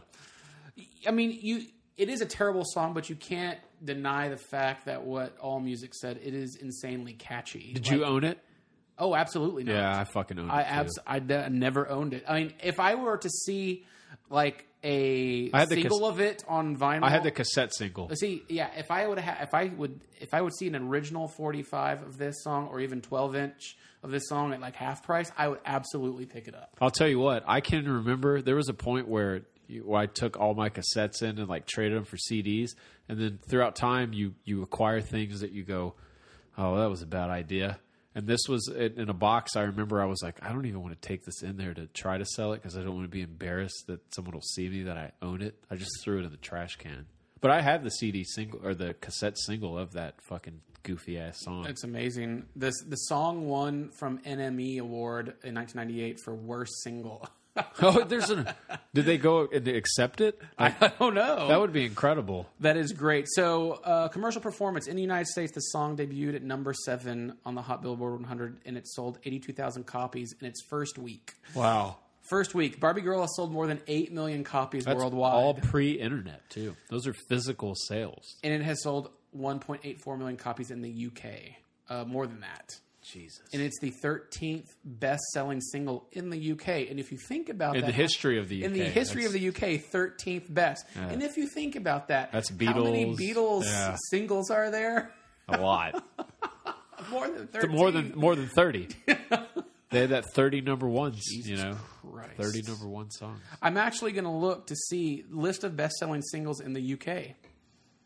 I mean, you. It is a terrible song, but you can't deny the fact that what AllMusic said, it is insanely catchy. Did like, you own it? Oh, absolutely not. Yeah, I fucking owned I it. abs- I d- never owned it. I mean, if I were to see like a I had the single cas- of it on vinyl, I had the cassette single. See, yeah, if I would have, if I would, if I would see an original forty-five of this song, or even twelve inch of this song at like half price, I would absolutely pick it up. I'll tell you what, I can remember there was a point where, you, where I took all my cassettes in and like traded them for C Ds, and then throughout time you you acquire things that you go, oh, that was a bad idea. And this was in a box. I remember I was like, I don't even want to take this in there to try to sell it because I don't want to be embarrassed that someone will see me that I own it. I just threw it in the trash can. But I have the C D single or the cassette single of that fucking goofy ass song. It's amazing. This the song won from N M E Award in nineteen ninety-eight for worst single. Oh, there's an. Did they go and accept it? Like, I don't know. That would be incredible. That is great. So, uh, commercial performance in the United States, the song debuted at number seven on the Hot Billboard one hundred, and it sold eighty-two thousand copies in its first week. Wow. First week, Barbie Girl has sold more than eight million copies That's worldwide. All pre-internet too. Those are physical sales, and it has sold one point eight four million copies in the U K. Uh, more than that. Jesus. And it's the thirteenth best-selling single in the U K. And if you think about in that... In the history of the U K. In the history that's, of the U K, thirteenth best. Yeah. And if you think about that... That's Beatles. How many Beatles yeah. singles are there? A lot. More than thirteen. More than, more than thirty. They had that thirty number ones, Jesus you know? Christ. thirty number one songs. I'm actually going to look to see list of best-selling singles in the U K.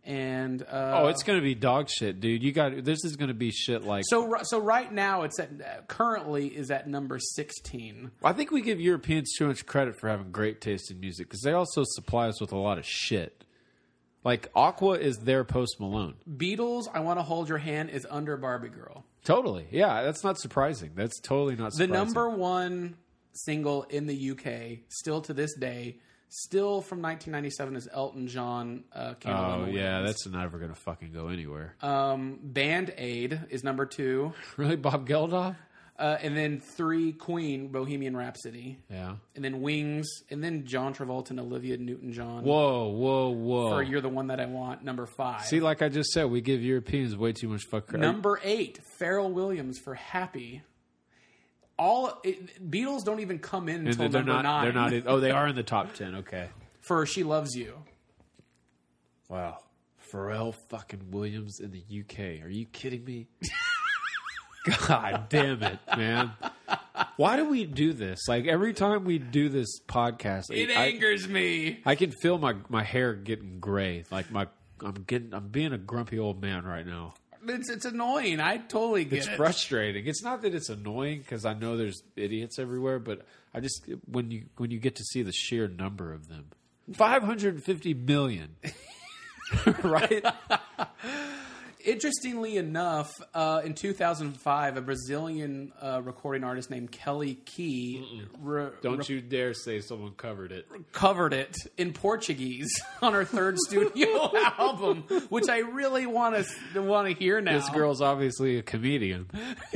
And uh, oh, it's going to be dog shit, dude. You got this is going to be shit like so. So right now, it's at currently is at number sixteen. I think we give Europeans too much credit for having great taste in music because they also supply us with a lot of shit. Like Aqua is their Post Malone. Beatles, I Want to Hold Your Hand is under Barbie Girl. Totally, yeah. That's not surprising. That's totally not surprising. The number one single in the U K, still to this day. Still from nineteen ninety-seven is Elton John. Uh, oh, yeah, that's never going to fucking go anywhere. Um, Band Aid is number two. Really? Bob Geldof? Uh, and then three, Queen, Bohemian Rhapsody. Yeah. And then Wings. And then John Travolta and Olivia Newton-John. Whoa, whoa, whoa. For You're the One That I Want, number five. See, like I just said, we give Europeans way too much fuck credit. Number eight, Pharrell Williams for Happy. All it, Beatles don't even come in until they're number not, nine. They're not. In, oh, they are in the top ten. Okay. For She Loves You. Wow, Pharrell fucking Williams in the U K. Are you kidding me? God damn it, man! Why do we do this? Like every time we do this podcast, it I, angers me. I can feel my my hair getting gray. Like my I'm getting I'm being a grumpy old man right now. It's it's annoying. I totally get it's it. It's frustrating. It's not that it's annoying because I know there's idiots everywhere, but I just when you when you get to see the sheer number of them, five hundred fifty million, right? Interestingly enough, uh, in two thousand five, a Brazilian uh, recording artist named Kelly Key re- don't re- you dare say someone covered it covered it in Portuguese on her third studio album, which I really want to want to hear now. This girl's obviously a comedian.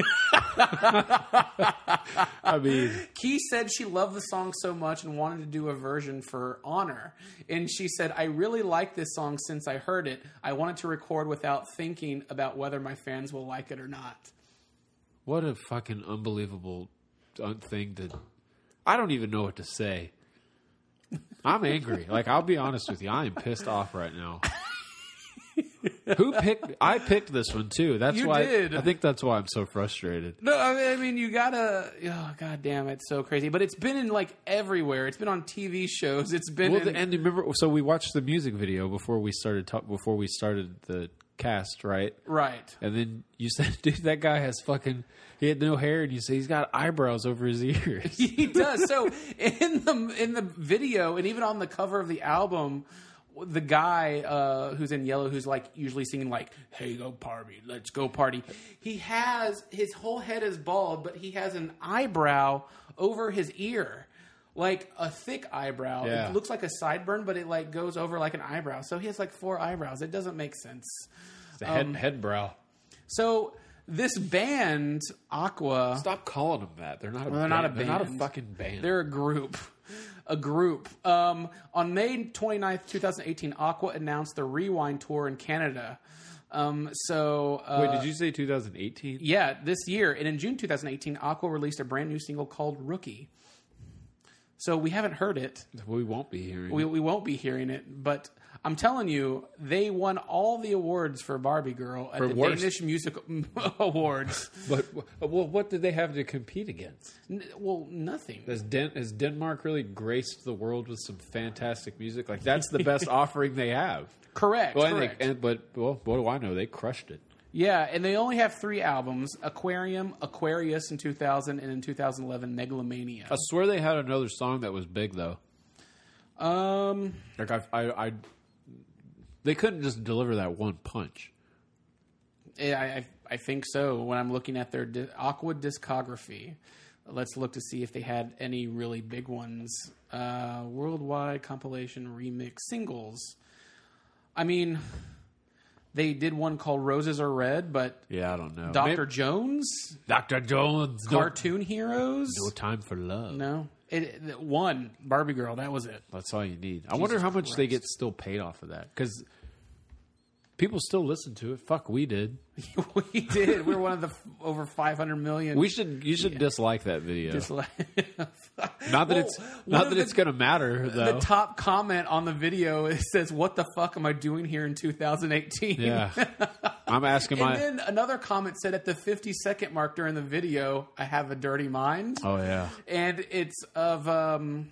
I mean, Key said she loved the song so much and wanted to do a version for Honor. And she said, I really like this song since I heard it. I wanted to record without thinking about whether my fans will like it or not. What a fucking unbelievable thing to... I don't even know what to say. I'm angry. Like, I'll be honest with you. I am pissed off right now. Who picked? I picked this one too. That's you why did. I think that's why I'm so frustrated. No, I mean you gotta. Oh, God damn, it's so crazy. But it's been in like everywhere. It's been on T V shows. It's been. Well, in... and remember, so we watched the music video before we started talk, before we started the cast, right? Right. And then you said, "Dude, that guy has fucking." He had no hair, and you say he's got eyebrows over his ears. He does. So in the in the video, and even on the cover of the album. The guy uh, who's in yellow, who's like usually singing like "Hey, go party, let's go party." He has his whole head is bald, but he has an eyebrow over his ear, like a thick eyebrow. Yeah. It looks like a sideburn, but it like goes over like an eyebrow. So he has like four eyebrows. It doesn't make sense. It's a head Um, head brow. So this band, Aqua, Stop calling them that. They're not a. Well, they're band. not a They're not a band. fucking band. They're a group. A group. Um, on May twenty-ninth, twenty eighteen, Aqua announced the Rewind Tour in Canada. Um, so, uh, Wait, did you say twenty eighteen? Yeah, this year. And in June twenty eighteen, Aqua released a brand new single called Rookie. So we haven't heard it. We won't be hearing We, it. we won't be hearing it. But I'm telling you, they won all the awards for Barbie Girl at For the worst. Danish Music Awards. But well, what did they have to compete against? N- well, nothing. Has, Den- has Denmark really graced the world with some fantastic music? Like that's the best offering they have. Correct. Well, and correct. they, and, but well, what do I know? They crushed it. Yeah, and they only have three albums: Aquarium, Aquarius in two thousand, and in two thousand eleven, Megalomania. I swear they had another song that was big though. Um, Like I, I, I they couldn't just deliver that one punch. I, I, I think so. When I'm looking at their di- Aqua discography, let's look to see if they had any really big ones. Uh, worldwide compilation remix singles. I mean, they did one called Roses Are Red, but Yeah, I don't know. Doctor Maybe- Jones, Doctor Jones, Cartoon Heroes. No, no time for love. No, it, it one Barbie Girl. That was it. That's all you need. I wonder how much they get still paid off of that because people still listen to it. Fuck, we did. We did. We're one of the f- over five hundred million. We should. You should dislike that video. Dislike. not that Well, it's one not of that the- it's going to matter though. The top comment on the video it says, "What the fuck am I doing here in two thousand eighteen?" Yeah, I'm asking And my. then another comment said, "At the fifty second mark during the video, I have a dirty mind." Oh yeah. And it's of um,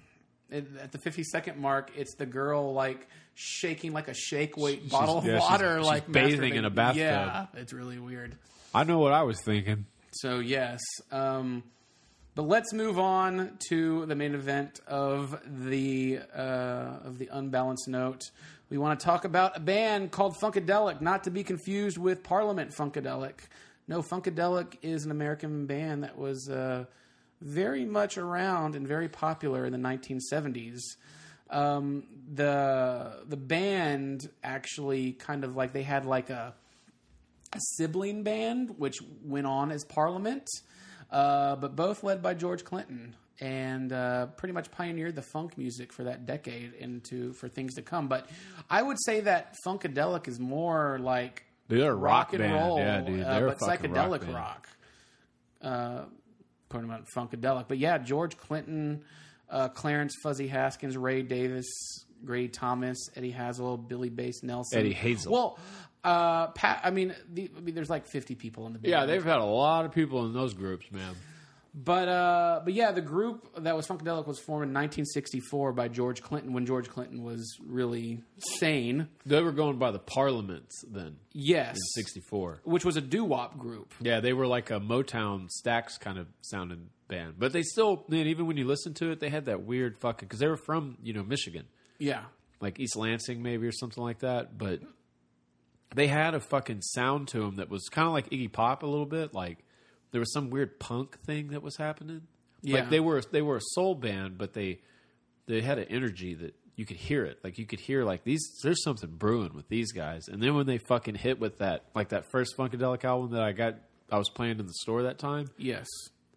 at the fifty second mark, it's the girl like shaking like a shake weight she's, bottle of yeah, water, she's, like she's bathing in a bathtub. Yeah, it's really weird. I know what I was thinking. So yes, um, but let's move on to the main event of the uh, of the Unbalanced Note. We want to talk about a band called Funkadelic, not to be confused with Parliament Funkadelic. No, Funkadelic is an American band that was uh, very much around and very popular in the nineteen seventies. Um, the the band actually kind of like they had like a, a sibling band which went on as Parliament, uh, but both led by George Clinton, and uh, pretty much pioneered the funk music for that decade into for things to come. But I would say that Funkadelic is more like They're a rock, rock and band. roll, Yeah, dude. uh, They're but a fucking psychedelic rock. rock. Uh, talking about Funkadelic, but yeah, George Clinton, uh, Clarence Fuzzy Haskins, Ray Davis, Grady Thomas, Eddie Hazel, Billy Bass Nelson, Eddie Hazel. Well, uh, Pat, I mean, the, I mean, there's like fifty people in the band. Yeah, they've had a lot of people in those groups, man. But uh, but yeah, the group that was Funkadelic was formed in nineteen sixty-four by George Clinton when George Clinton was really sane. They were going by the Parliaments then. Yes, in sixty-four, which was a doo-wop group. Yeah, they were like a Motown Stax kind of sounding band, but they still, man, even when you listen to it, they had that weird fucking because they were from you know Michigan, yeah, like East Lansing maybe or something like that, but they had a fucking sound to them that was kind of like Iggy Pop a little bit, like. There was some weird punk thing that was happening. Yeah. Like they were they were a soul band, but they they had an energy that you could hear it. Like you could hear like these there's something brewing with these guys. And then when they fucking hit with that like that first Funkadelic album that I got I was playing in the store that time. Yes.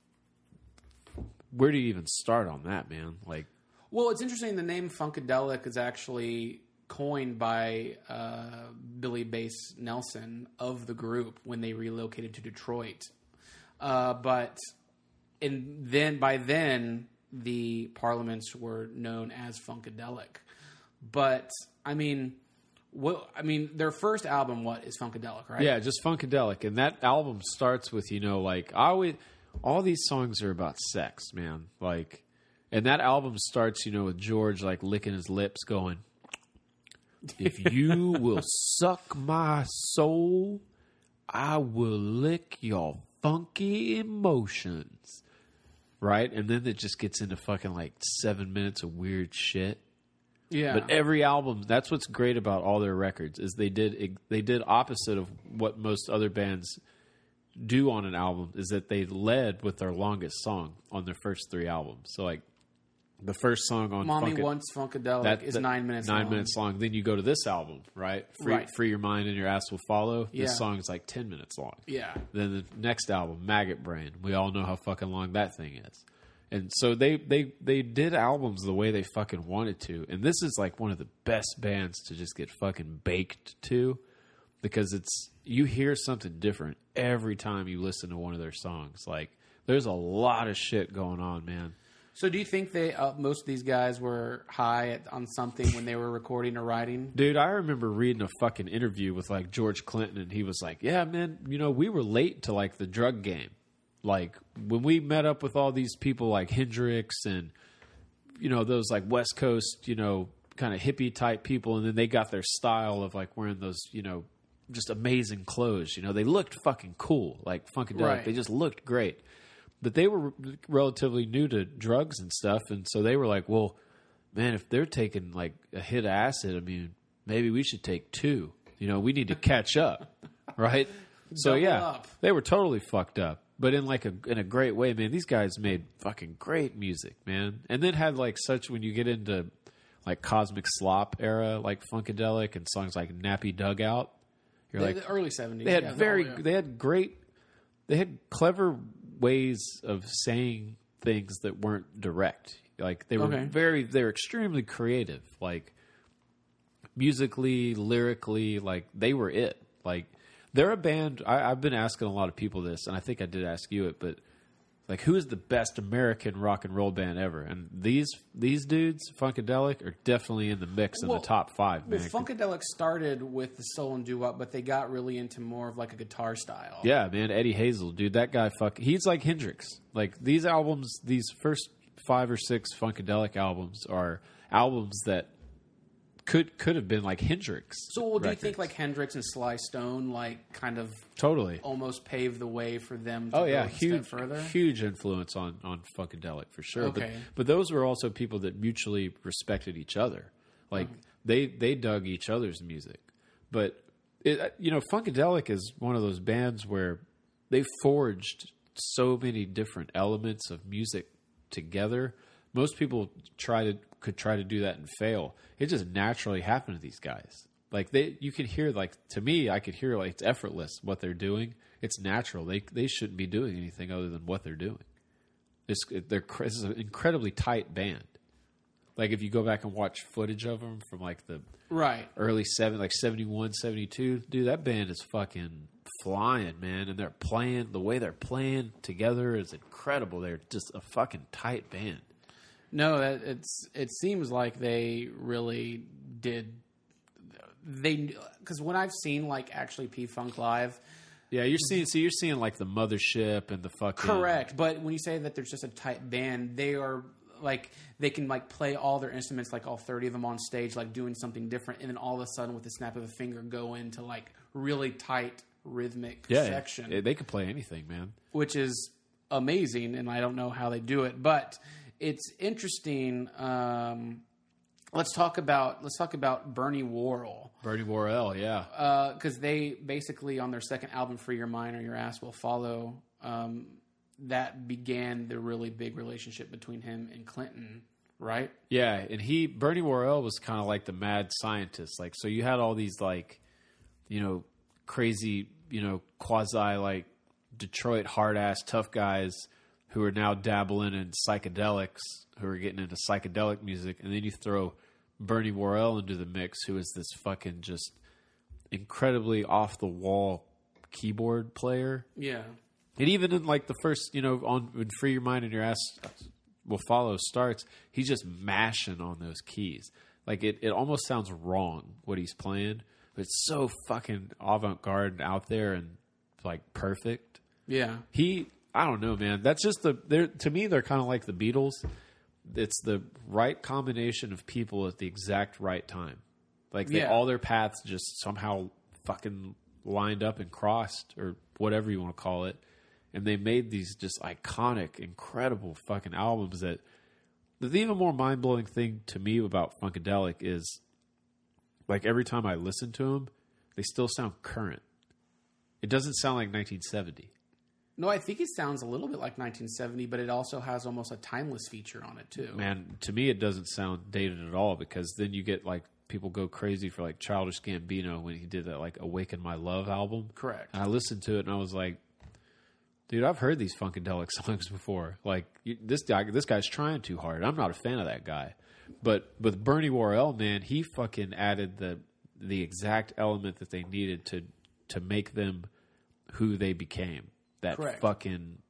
Where do you even start on that, man? Like well, it's interesting the name Funkadelic is actually coined by uh, Billy Bass Nelson of the group when they relocated to Detroit. Uh, but and then by then the Parliaments were known as Funkadelic. But I mean, what I mean, their first album, what is Funkadelic, right? Yeah, just Funkadelic, and that album starts with you know like I always all these songs are about sex, man. Like, and that album starts you know with George like licking his lips, going, "If you will suck my soul, I will lick your." Funky emotions, right? And then it just gets into fucking like seven minutes of weird shit. Yeah. But every album, that's what's great about all their records is they did they did opposite of what most other bands do on an album. Is that they led with their longest song on their first three albums. So like the first song on Mommy Funka- Wants Funkadelic that, is that, nine minutes nine long. minutes long. Then you go to this album, right? Free, Right. Free Your Mind and Your Ass Will Follow. Yeah. This song is like ten minutes long. Yeah. Then the next album, Maggot Brain. We all know how fucking long that thing is. And so they, they, they did albums the way they fucking wanted to. And this is like one of the best bands to just get fucking baked to because it's you hear something different every time you listen to one of their songs. Like there's a lot of shit going on, man. So do you think they uh, most of these guys were high at, on something when they were recording or writing? Dude, I remember reading a fucking interview with like George Clinton, and he was like, "Yeah, man, you know, we were late to like the drug game. Like when we met up with all these people like Hendrix and you know those like West Coast, you know, kind of hippie type people, and then they got their style of like wearing those, you know, just amazing clothes. You know, they looked fucking cool, like Funkadelic. Right. They just looked great." But they were relatively new to drugs and stuff, and so they were like, well, man, if they're taking like a hit of acid, I mean, maybe we should take two. You know, we need to catch up, right? So Double yeah, up. they were totally fucked up, but in like a in a great way, man. These guys made fucking great music, man, and then had like such when you get into like Cosmic Slop era, like Funkadelic and songs like Nappy Dugout. You're The, like the early seventies. they had yeah, very the- they had great they had clever ways of saying things that weren't direct. Like they were Okay. very they were extremely creative. Like musically, lyrically, like they were it. Like they're a band. I, I've been asking a lot of people this, and I think I did ask you it, but like, who is the best American rock and roll band ever? And these these dudes, Funkadelic, are definitely in the mix in Well- the top five. Well, Man, Funkadelic started with the soul and doo-wop, but they got really into more of like a guitar style. yeah, man, Eddie Hazel, dude, that guy, fuck, he's like Hendrix. Like these albums, these first five or six Funkadelic albums are albums that could could have been like Hendrix. So, well, do you think like Hendrix and Sly Stone like kind of totally almost paved the way for them to oh yeah go a huge step further? Huge influence on on Funkadelic for sure. Okay. But but those were also people that mutually respected each other. Like mm. they they dug each other's music. But it, you know, Funkadelic is one of those bands where they forged so many different elements of music together. Most people try to could try to do that and fail. It just naturally happened to these guys. Like they, you can hear like to me, I could hear like it's effortless what they're doing. It's natural. They they shouldn't be doing anything other than what they're doing. It's they're this is an incredibly tight band. Like if you go back and watch footage of them from like the right early seven, like seventy-one, seventy-two, dude, that band is fucking flying, man. And they're playing the way they're playing together is incredible. They're just a fucking tight band. No, that it's it seems like they really did. They because when I've seen like actually P-Funk live, yeah, you're seeing. So you're seeing like the Mothership and the fucking correct. But when you say that there's just a tight band, they are like they can like play all their instruments, like all thirty of them on stage, like doing something different, and then all of a sudden, with the snap of a finger, go into like really tight rhythmic yeah, section. Yeah, they can play anything, man. Which is amazing, and I don't know how they do it, but. It's interesting. Um, let's talk about let's talk about Bernie Worrell. Bernie Worrell, yeah, because uh, they basically on their second album, "Free Your Mind or Your Ass Will Follow," um, that began the really big relationship between him and Clinton, right? Yeah, and he Bernie Worrell was kind of like the mad scientist. Like, so you had all these like, you know, crazy, you know, quasi like Detroit hard ass tough guys. Who are now dabbling in psychedelics, who are getting into psychedelic music, and then you throw Bernie Worrell into the mix, who is this fucking just incredibly off the wall keyboard player. Yeah, and even in like the first, you know, on when "Free Your Mind and Your Ass Will Follow" starts, he's just mashing on those keys. Like it, it almost sounds wrong what he's playing, but it's so fucking avant-garde and out there and like perfect. Yeah, he. I don't know, man. That's just the. They're to me, they're kind of like the Beatles. It's the right combination of people at the exact right time. Like they, yeah. all their paths just somehow fucking lined up and crossed, or whatever you want to call it. And they made these just iconic, incredible fucking albums. That the even more mind blowing thing to me about Funkadelic is, like every time I listen to them, they still sound current. It doesn't sound like nineteen seventy. No, I think it sounds a little bit like nineteen seventy, but it also has almost a timeless feature on it too. Man, to me it doesn't sound dated at all, because then you get like people go crazy for like Childish Gambino when he did that like "Awaken My Love" album. Correct. And I listened to it and I was like, dude, I've heard these Funkadelic songs before. Like you, this guy, this guy's trying too hard. I'm not a fan of that guy. But with Bernie Worrell, man, he fucking added the the exact element that they needed to to make them who they became. That Correct. fucking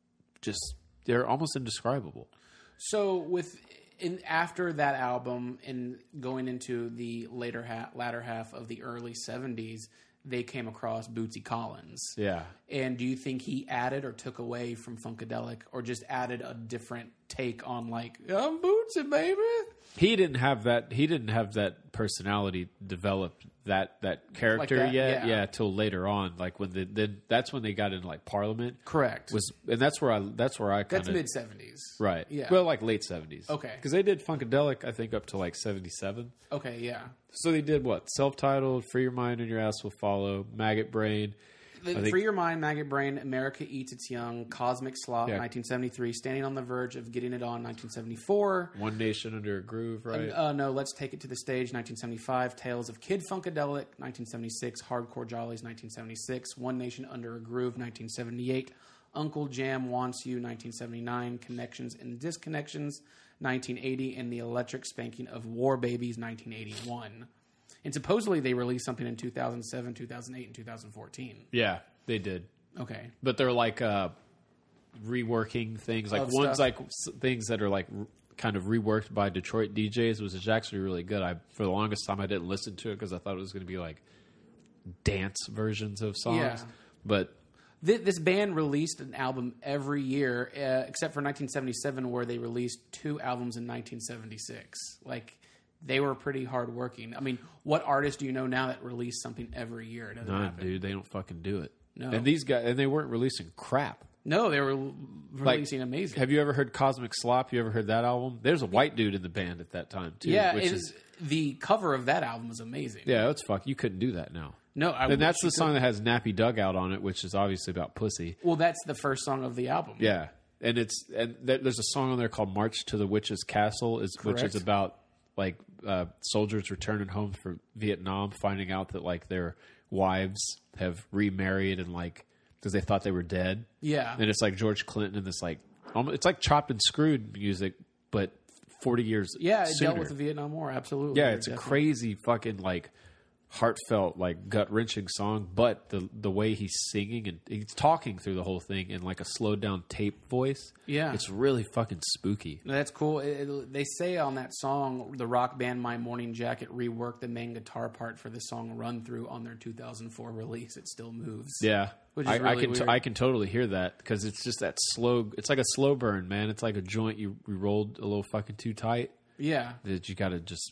just they're almost indescribable. So with in after that album and going into the later ha- latter half of the early seventies, they came across Bootsy Collins. Yeah. And do you think he added or took away from Funkadelic, or just added a different take on like, I'm Bootsy, baby? He didn't have that. He didn't have that personality developed, that that character Like that, yet. yeah. Yeah, till later on, like when the then that's when they got into like Parliament. Correct. Was and that's where I that's where I kind That's of mid seventies. right. Yeah. Well, like late seventies. Okay. Because they did Funkadelic, I think, up to like seventy seven. Okay, yeah. So they did what? Self-titled, "Free Your Mind and Your Ass Will Follow," "Maggot Brain." The, think, Free Your Mind, Maggot Brain, America Eats Its Young, Cosmic Sloth, Yeah. nineteen seventy-three, Standing on the Verge of Getting It On, nineteen seventy-four. "One Nation Under a Groove," right? Uh, no, Let's Take It to the Stage, nineteen seventy-five. Tales of Kid Funkadelic, nineteen seventy-six. Hardcore Jollies, nineteen seventy-six. One Nation Under a Groove, nineteen seventy-eight. Uncle Jam Wants You, nineteen seventy-nine. Connections and Disconnections, nineteen eighty. And The Electric Spanking of War Babies, nineteen eighty-one. And supposedly they released something in two thousand seven, two thousand eight, and two thousand fourteen. Yeah, they did. Okay. But they're like uh, reworking things. Like Of one's stuff. like s- things that are like r- kind of reworked by Detroit D Js, which is actually really good. I for the longest time I didn't listen to it because I thought it was going to be like dance versions of songs. Yeah. But Th- this band released an album every year, uh, except for nineteen seventy-seven, where they released two albums in nineteen seventy-six. Like, they were pretty hardworking. I mean, what artist do you know now that release something every year? It doesn't None, happen. dude. They don't fucking do it. No. And these guys, and they weren't releasing crap. No, they were releasing like, amazing. Have you ever heard Cosmic Slop? You ever heard that album? There's a white dude in the band at that time too. Yeah, which it is, is, the cover of that album is amazing. yeah, it's fuck. You couldn't do that now. No, I and that's the wish you song that has Nappy Dugout on it, which is obviously about pussy. Well, that's the first song of the album. Yeah, and it's and there, there's a song on there called "March to the Witch's Castle," is which Correct. is about like uh, soldiers returning home from Vietnam, finding out that like their wives have remarried and like because they thought they were dead. Yeah. And it's like George Clinton and this like almost, it's like chopped and screwed music, but forty years. Yeah, it sooner. dealt with the Vietnam War. Absolutely. Yeah, it's Definitely. a crazy fucking like heartfelt, like gut wrenching song. But the the way he's singing and he's talking through the whole thing in like a slowed down tape voice. Yeah. It's really fucking spooky. That's cool. It, it, they say on that song, the rock band My Morning Jacket reworked the main guitar part for the song "Run Through" on their two thousand four release. It still moves. Yeah. Which is I, really I can t- weird. I can totally hear that because it's just that slow. It's like a slow burn, man. It's like a joint you, you rolled a little fucking too tight. Yeah. That you got to just.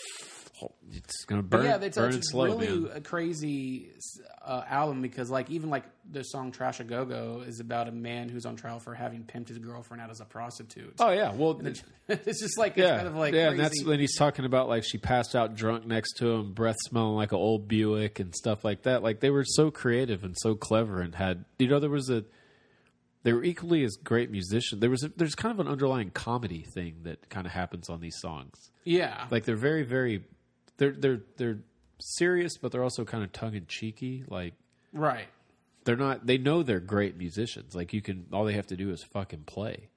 It's gonna burn. But yeah, it's, burn it's it slow, really man. a crazy uh, album because, like, even like the song "Trash a Go Go" is about a man who's on trial for having pimped his girlfriend out as a prostitute. Oh yeah, well, it's, it's just like yeah, it's kind of like yeah, crazy. and that's when he's talking about like she passed out drunk next to him, breath smelling like an old Buick and stuff like that. Like they were so creative and so clever and had you know there was a they were equally as great musicians. There was a, there's kind of an underlying comedy thing that kind of happens on these songs. Yeah, Like they're very very they're they're they're serious, but they're also kind of tongue in cheeky. Like right. they're not they know they're great musicians. Like you can all they have to do is fucking play.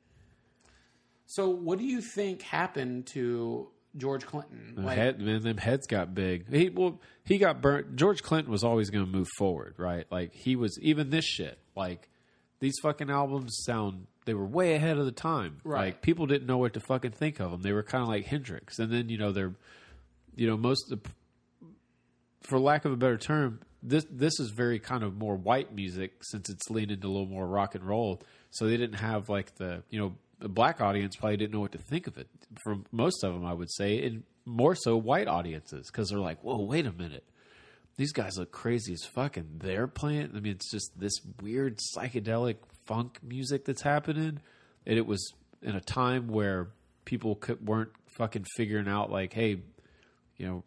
So, what do you think happened to George Clinton? The Like, head, man, them heads got big. He well, he got burnt. George Clinton was always going to move forward, right? Like he was even this shit. Like these fucking albums sound. They were way ahead of the time. Right. Like people didn't know what to fucking think of them. They were kind of like Hendrix, and then you know they're, you know, most of the, for lack of a better term, this this is very kind of more white music since it's leaned into a little more rock and roll. So they didn't have like the you know. The black audience probably didn't know what to think of it. For most of them, I would say, and more so white audiences, because they're like, "Whoa, wait a minute, these guys look crazy as fuck, and they're playing." I mean, it's just this weird psychedelic funk music that's happening, and it was in a time where people could, weren't fucking figuring out, like, hey, you know,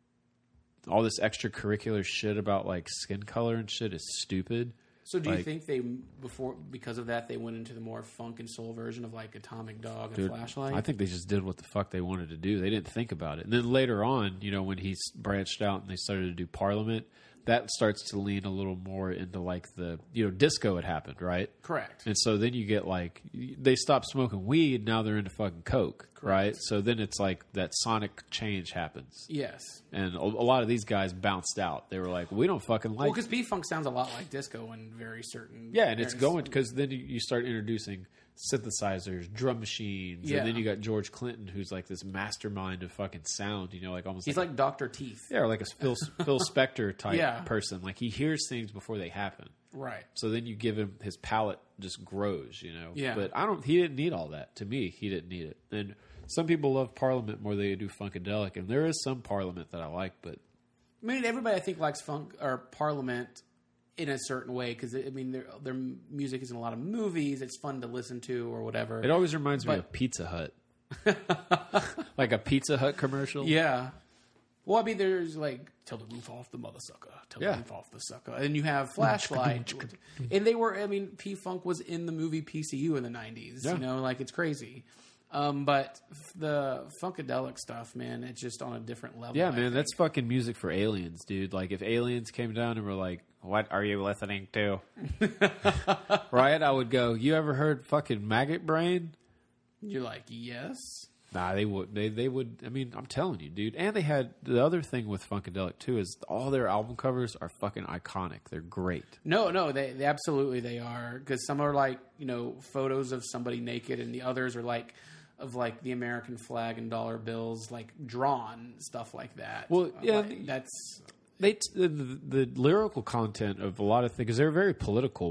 all this extracurricular shit about like skin color and shit is stupid. So do you Like- think they before because of that they went into the more funk and soul version of like Atomic Dog and Dude, Flashlight? I think they just did what the fuck they wanted to do. They didn't think about it. And then later on, you know, when he's branched out and they started to do Parliament, that starts to lean a little more into like the, you know, disco had happened, right? Correct. And so then you get like, they stopped smoking weed, now they're into fucking coke, right? So then it's like that sonic change happens. Yes. And a, a lot of these guys bounced out. They were like, we don't fucking like Well, because P-Funk sounds a lot like disco in very certain. Yeah, and it's areas. going because then you- you start introducing synthesizers, drum machines, Yeah. and then you got George Clinton, who's like this mastermind of fucking sound. You know, like almost He's like, like Doctor Teeth. yeah, or like a Phil Phil Spector type Yeah. person. Like he hears things before they happen. Right. So then you give him his palate just grows. You know. Yeah. But I don't. He didn't need all that. To me, he didn't need it. And some people love Parliament more than they do Funkadelic, and there is some Parliament that I like, but I mean, everybody I think likes funk or Parliament in a certain way because I mean, their their music is in a lot of movies. It's fun to listen to or whatever. it always reminds me But- of Pizza Hut. Like a Pizza Hut commercial. Yeah. Well, I mean, there's like "Tell the Roof Off the Mother Sucker," "Tell Yeah. the Roof Off the Sucker," and you have "Flashlight," and they were. I mean, P Funk was in the movie P C U in the nineties. Yeah. You know, like it's crazy. Um, but f- the funkadelic stuff, man, it's just on a different level. Yeah, I man, think. that's fucking music for aliens, dude. Like, if aliens came down and were like, "What are you listening to?" Right? I would go, "You ever heard fucking Maggot Brain?" You're like, yes. Nah, they would. They they would. I mean, I'm telling you, dude. And they had the other thing with Funkadelic too is all their album covers are fucking iconic. They're great. No, no, they, they absolutely they are because some are like you know photos of somebody naked, and the others are like of like the American flag and dollar bills, like drawn stuff like that. Well, yeah, Like, that's They t- the, the, the lyrical content of a lot of things, because they're very political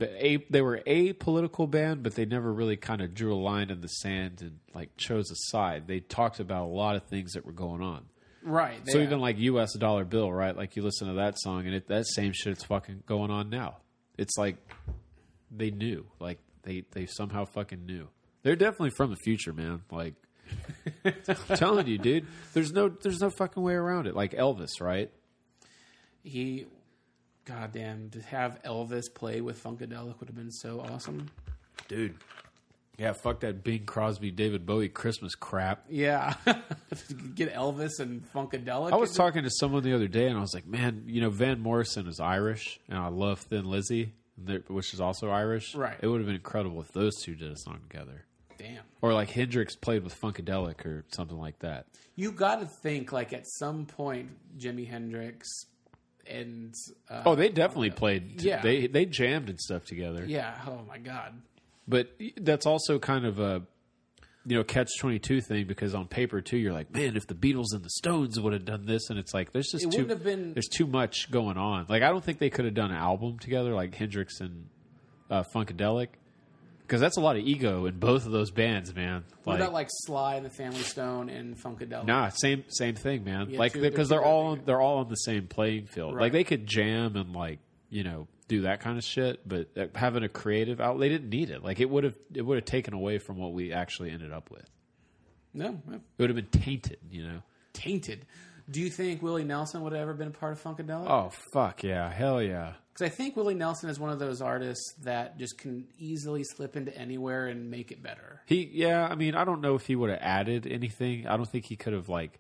a they were a political band, but they never really kind of drew a line in the sand and like chose a side. They talked about a lot of things that were going on. Right. So even like U S Dollar Bill, right? Like you listen to that song and it, that same shit's fucking going on now. It's like they knew, like they, they somehow fucking knew. They're definitely from the future, man. Like I'm telling you, dude, there's no, there's no fucking way around it. Like Elvis, right? He, goddamn, to have Elvis play with Funkadelic would have been so awesome. Dude. Yeah, fuck that Bing Crosby, David Bowie Christmas crap. Yeah. Get Elvis and Funkadelic. I was talking to someone the other day, and I was like, man, you know, Van Morrison is Irish, and I love Thin Lizzy, which is also Irish. Right. It would have been incredible if those two did a song together. Damn. Or like Hendrix played with Funkadelic or something like that. You got to think, like, at some point, Jimi Hendrix and... Uh, oh, they definitely uh, played. Yeah. They, they jammed and stuff together. Yeah. Oh, my God. But that's also kind of a, you know, catch twenty-two thing because on paper too, you're like, man, if the Beatles and the Stones would have done this, and it's like there's just it too have been... there's too much going on. Like I don't think they could have done an album together like Hendrix and uh, Funkadelic because that's a lot of ego in both of those bands, man. What like, about like Sly and the Family Stone and Funkadelic? Nah, same same thing, man. Yeah, like two, because they're, they're all on, they're all on the same playing field. Right. Like they could jam and like you know. do that kind of shit, but having a creative outlet, they didn't need it. Like it would have, it would have taken away from what we actually ended up with. No, no. It would have been tainted, you know. Tainted. Do you think Willie Nelson would have ever been a part of Funkadelic? Oh fuck yeah, hell yeah. Because I think Willie Nelson is one of those artists that just can easily slip into anywhere and make it better. He, yeah, I mean, I don't know if he would have added anything. I don't think he could have like.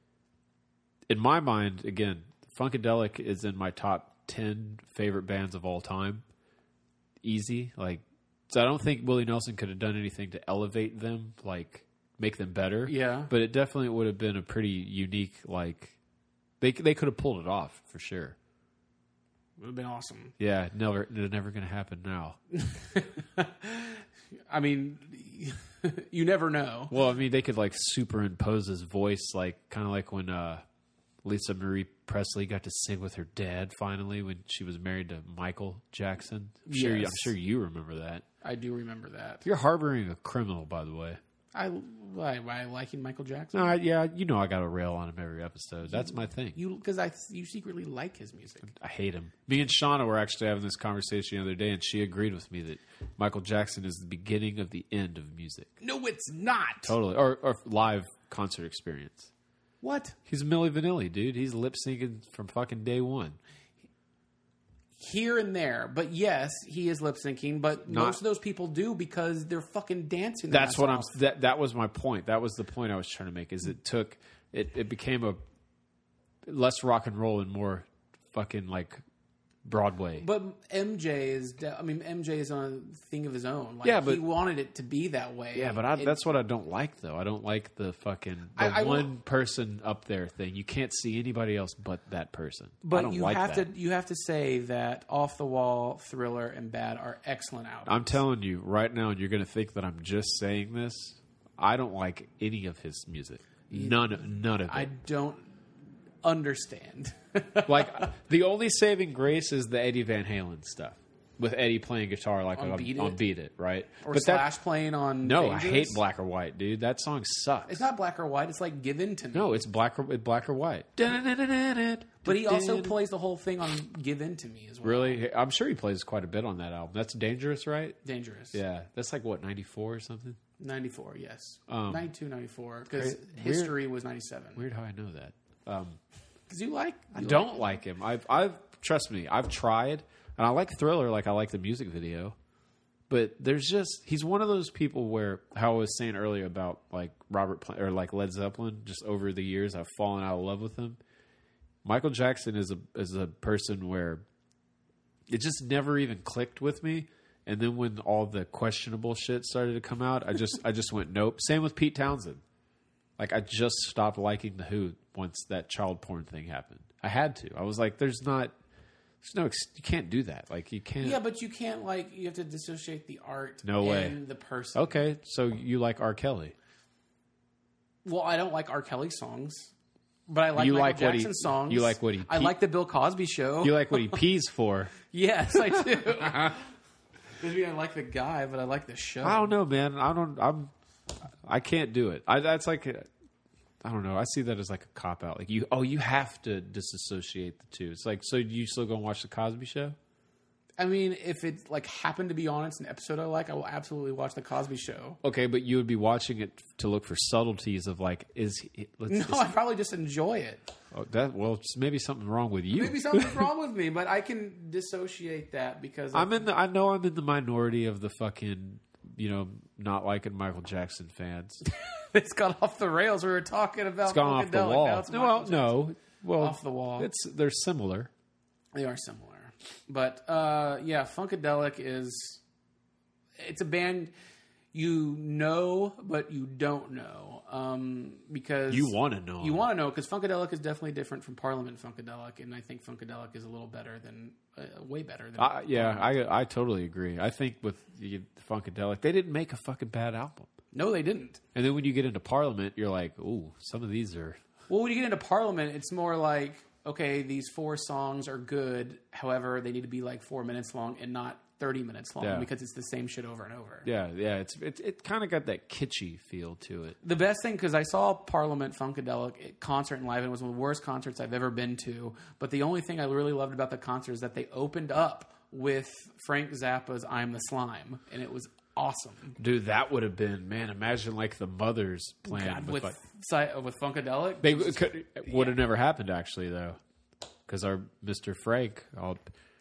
In my mind, again, Funkadelic is in my top ten favorite bands of all time. Easy. Like so I don't think Willie Nelson could have done anything to elevate them, like make them better. Yeah. But it definitely would have been a pretty unique, like they they could have pulled it off for sure. Would have been awesome. Yeah, never it's never gonna happen now. I mean you never know. Well, I mean they could like superimpose his voice like kinda like when uh Lisa Marie Presley got to sing with her dad finally when she was married to Michael Jackson. I'm sure, yes. you, I'm sure you remember that. I do remember that. You're harboring a criminal, by the way. I why, why liking Michael Jackson? No, I, yeah, you know I got a rail on him every episode. That's my thing. You because I you secretly like his music. I hate him. Me and Shauna were actually having this conversation the other day, and she agreed with me that Michael Jackson is the beginning of the end of music. No, it's not. Totally, or, or live concert experience. What? He's Milli Vanilli, dude. He's lip syncing from fucking day one. Here and there, but yes, he is lip syncing. But Not, most of those people do because they're fucking dancing. That's what off. I'm. That that was my point. That was the point I was trying to make. Is it took it? It became a less rock and roll and more fucking like Broadway. But M J is. I mean, M J is on a thing of his own. Like, yeah, but he wanted it to be that way. Yeah, but I, it, that's what I don't like, though. I don't like the fucking the I, I one person up there thing. You can't see anybody else but that person. But I don't you like have that. to. You have to say that Off the Wall, Thriller, and Bad are excellent albums. I'm telling you right now, and you're going to think that I'm just saying this. I don't like any of his music. None, none of it. I don't understand. Like the only saving grace is the Eddie Van Halen stuff with Eddie playing guitar like on, on, Beat, on it. Beat It, right? Or but Slash that, playing on. No, Dangerous. I hate Black or White, dude. That song sucks. It's not Black or White. It's like Give In to Me. No, it's Black or it's Black or White. But he also plays the whole thing on Give In to Me as well. Really? I'm sure he plays quite a bit on that album. That's Dangerous, right? Dangerous. Yeah, that's like what ninety-four or something. ninety-four, yes. Um, ninety-two, ninety-four. Because History was ninety-seven. Weird how I know that. Um, Because you like. I you don't like, like him. I've, I've trust me. I've tried, and I like Thriller. Like I like the music video, but there's just he's one of those people where how I was saying earlier about like Robert Plant, or like Led Zeppelin. Just over the years, I've fallen out of love with him. Michael Jackson is a is a person where it just never even clicked with me. And then when all the questionable shit started to come out, I just I just went nope. Same with Pete Townsend. Like I just stopped liking the Who once that child porn thing happened. I had to. I was like, "There's not, there's no, you can't do that. Like you can't." Yeah, but you can't like you have to dissociate the art no way. and the person. Okay, so you like R. Kelly? Well, I don't like R. Kelly songs, but I like you Michael like Jackson what he, songs. You like what he? I pe- like the Bill Cosby Show. You like what he pees for? Yes, I do. I mean, I like the guy, but I like the show. I don't know, man. I don't. I'm. I can't do it. I, that's like. A, I don't know. I see that as like a cop out. Like you. Oh, you have to disassociate the two. It's like, so you still go and watch the Cosby Show? I mean, if it like happened to be on, it's an episode I like, I will absolutely watch the Cosby Show. Okay, but you would be watching it to look for subtleties of like, is he, let's, no? Is, I probably just enjoy it. Oh, that well, maybe something's wrong with you. Maybe something's wrong with me, but I can dissociate that because I'm in the. I know I'm in the minority of the fucking, you know, not liking Michael Jackson fans. It's gone off the rails. We were talking about it's gone off the wall. No, well, no, well, off the wall. It's they're similar. They are similar. But, uh, yeah, Funkadelic is... It's a band you know, but you don't know. Um, because... You want to know. You want to know, because Funkadelic is definitely different from Parliament Funkadelic, and I think Funkadelic is a little better than... Uh, way better than... Uh, yeah, I, I totally agree. I think with the Funkadelic, they didn't make a fucking bad album. No, they didn't. And then when you get into Parliament, you're like, ooh, some of these are... Well, when you get into Parliament, it's more like... Okay, these four songs are good. However, they need to be like four minutes long and not thirty minutes long yeah. because it's the same shit over and over. Yeah, yeah. It's it, it kind of got that kitschy feel to it. The best thing, because I saw Parliament Funkadelic concert and live, and it was one of the worst concerts I've ever been to. But the only thing I really loved about the concert is that they opened up with Frank Zappa's I'm the Slime, and it was awesome. Dude, that would have been, man, imagine like the Mothers playing God, with, with, like, with Funkadelic. They could, would have yeah. never happened, actually, though. Because our Mister Frank, all,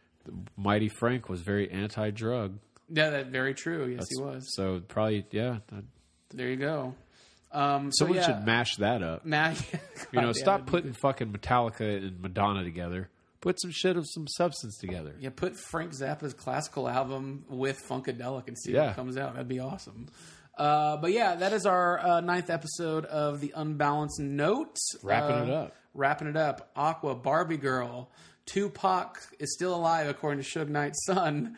Mighty Frank, was very anti-drug. Yeah, that's very true. Yes, that's, he was. So probably, yeah. That, there you go. Um, Someone so, yeah. should mash that up. Mash, you know, stop putting fucking Metallica and Madonna together. Put some shit of some substance together. Yeah, put Frank Zappa's classical album with Funkadelic and see yeah. what comes out. That'd be awesome. Uh, but yeah, that is our uh, ninth episode of The Unbalanced Notes. Wrapping uh, it up. Wrapping it up. Aqua, Barbie Girl, Tupac is still alive according to Suge Knight's son.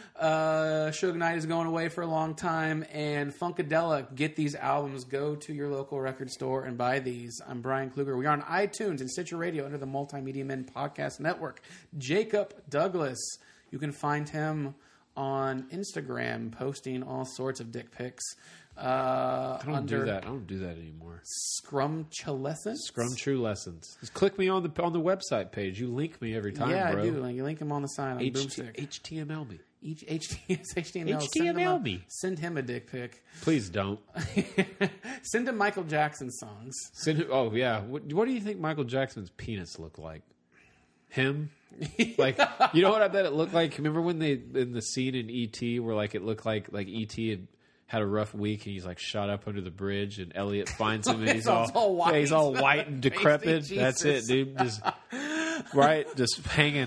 Uh, Suge Knight is going away for a long time, and Funkadelic, get these albums. Go to your local record store and buy these. I'm Brian Kluger. We are on iTunes and Stitcher Radio under the Multimedia Men Podcast Network. Jacob Douglas, you can find him on Instagram posting all sorts of dick pics. Uh, I don't do that. I don't do that anymore. Scrumchulescence? Scrumchulescence. Just click me on the on the website page. You link me every time, yeah, bro. Yeah, I do. You link him on the sign on H- Boomstick. H T M L me. H- H- H T M L. H T M L send me. A, send him a dick pic. Please don't. Send him Michael Jackson songs. Send him, oh, yeah. What, what do you think Michael Jackson's penis looked like? Him? Like, you know what I bet it looked like? Remember when they, in the scene in E T where like it looked like like E T had had a rough week and he's like shot up under the bridge and Elliot finds him and he's all, all white. Yeah, he's all white and decrepit. That's it, dude. Just right, just hanging.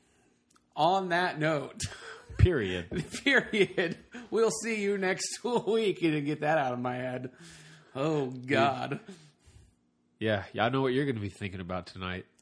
On that note, period. Period. We'll see you next week to get that out of my head. Oh God. Yeah, yeah, I know what you're going to be thinking about tonight.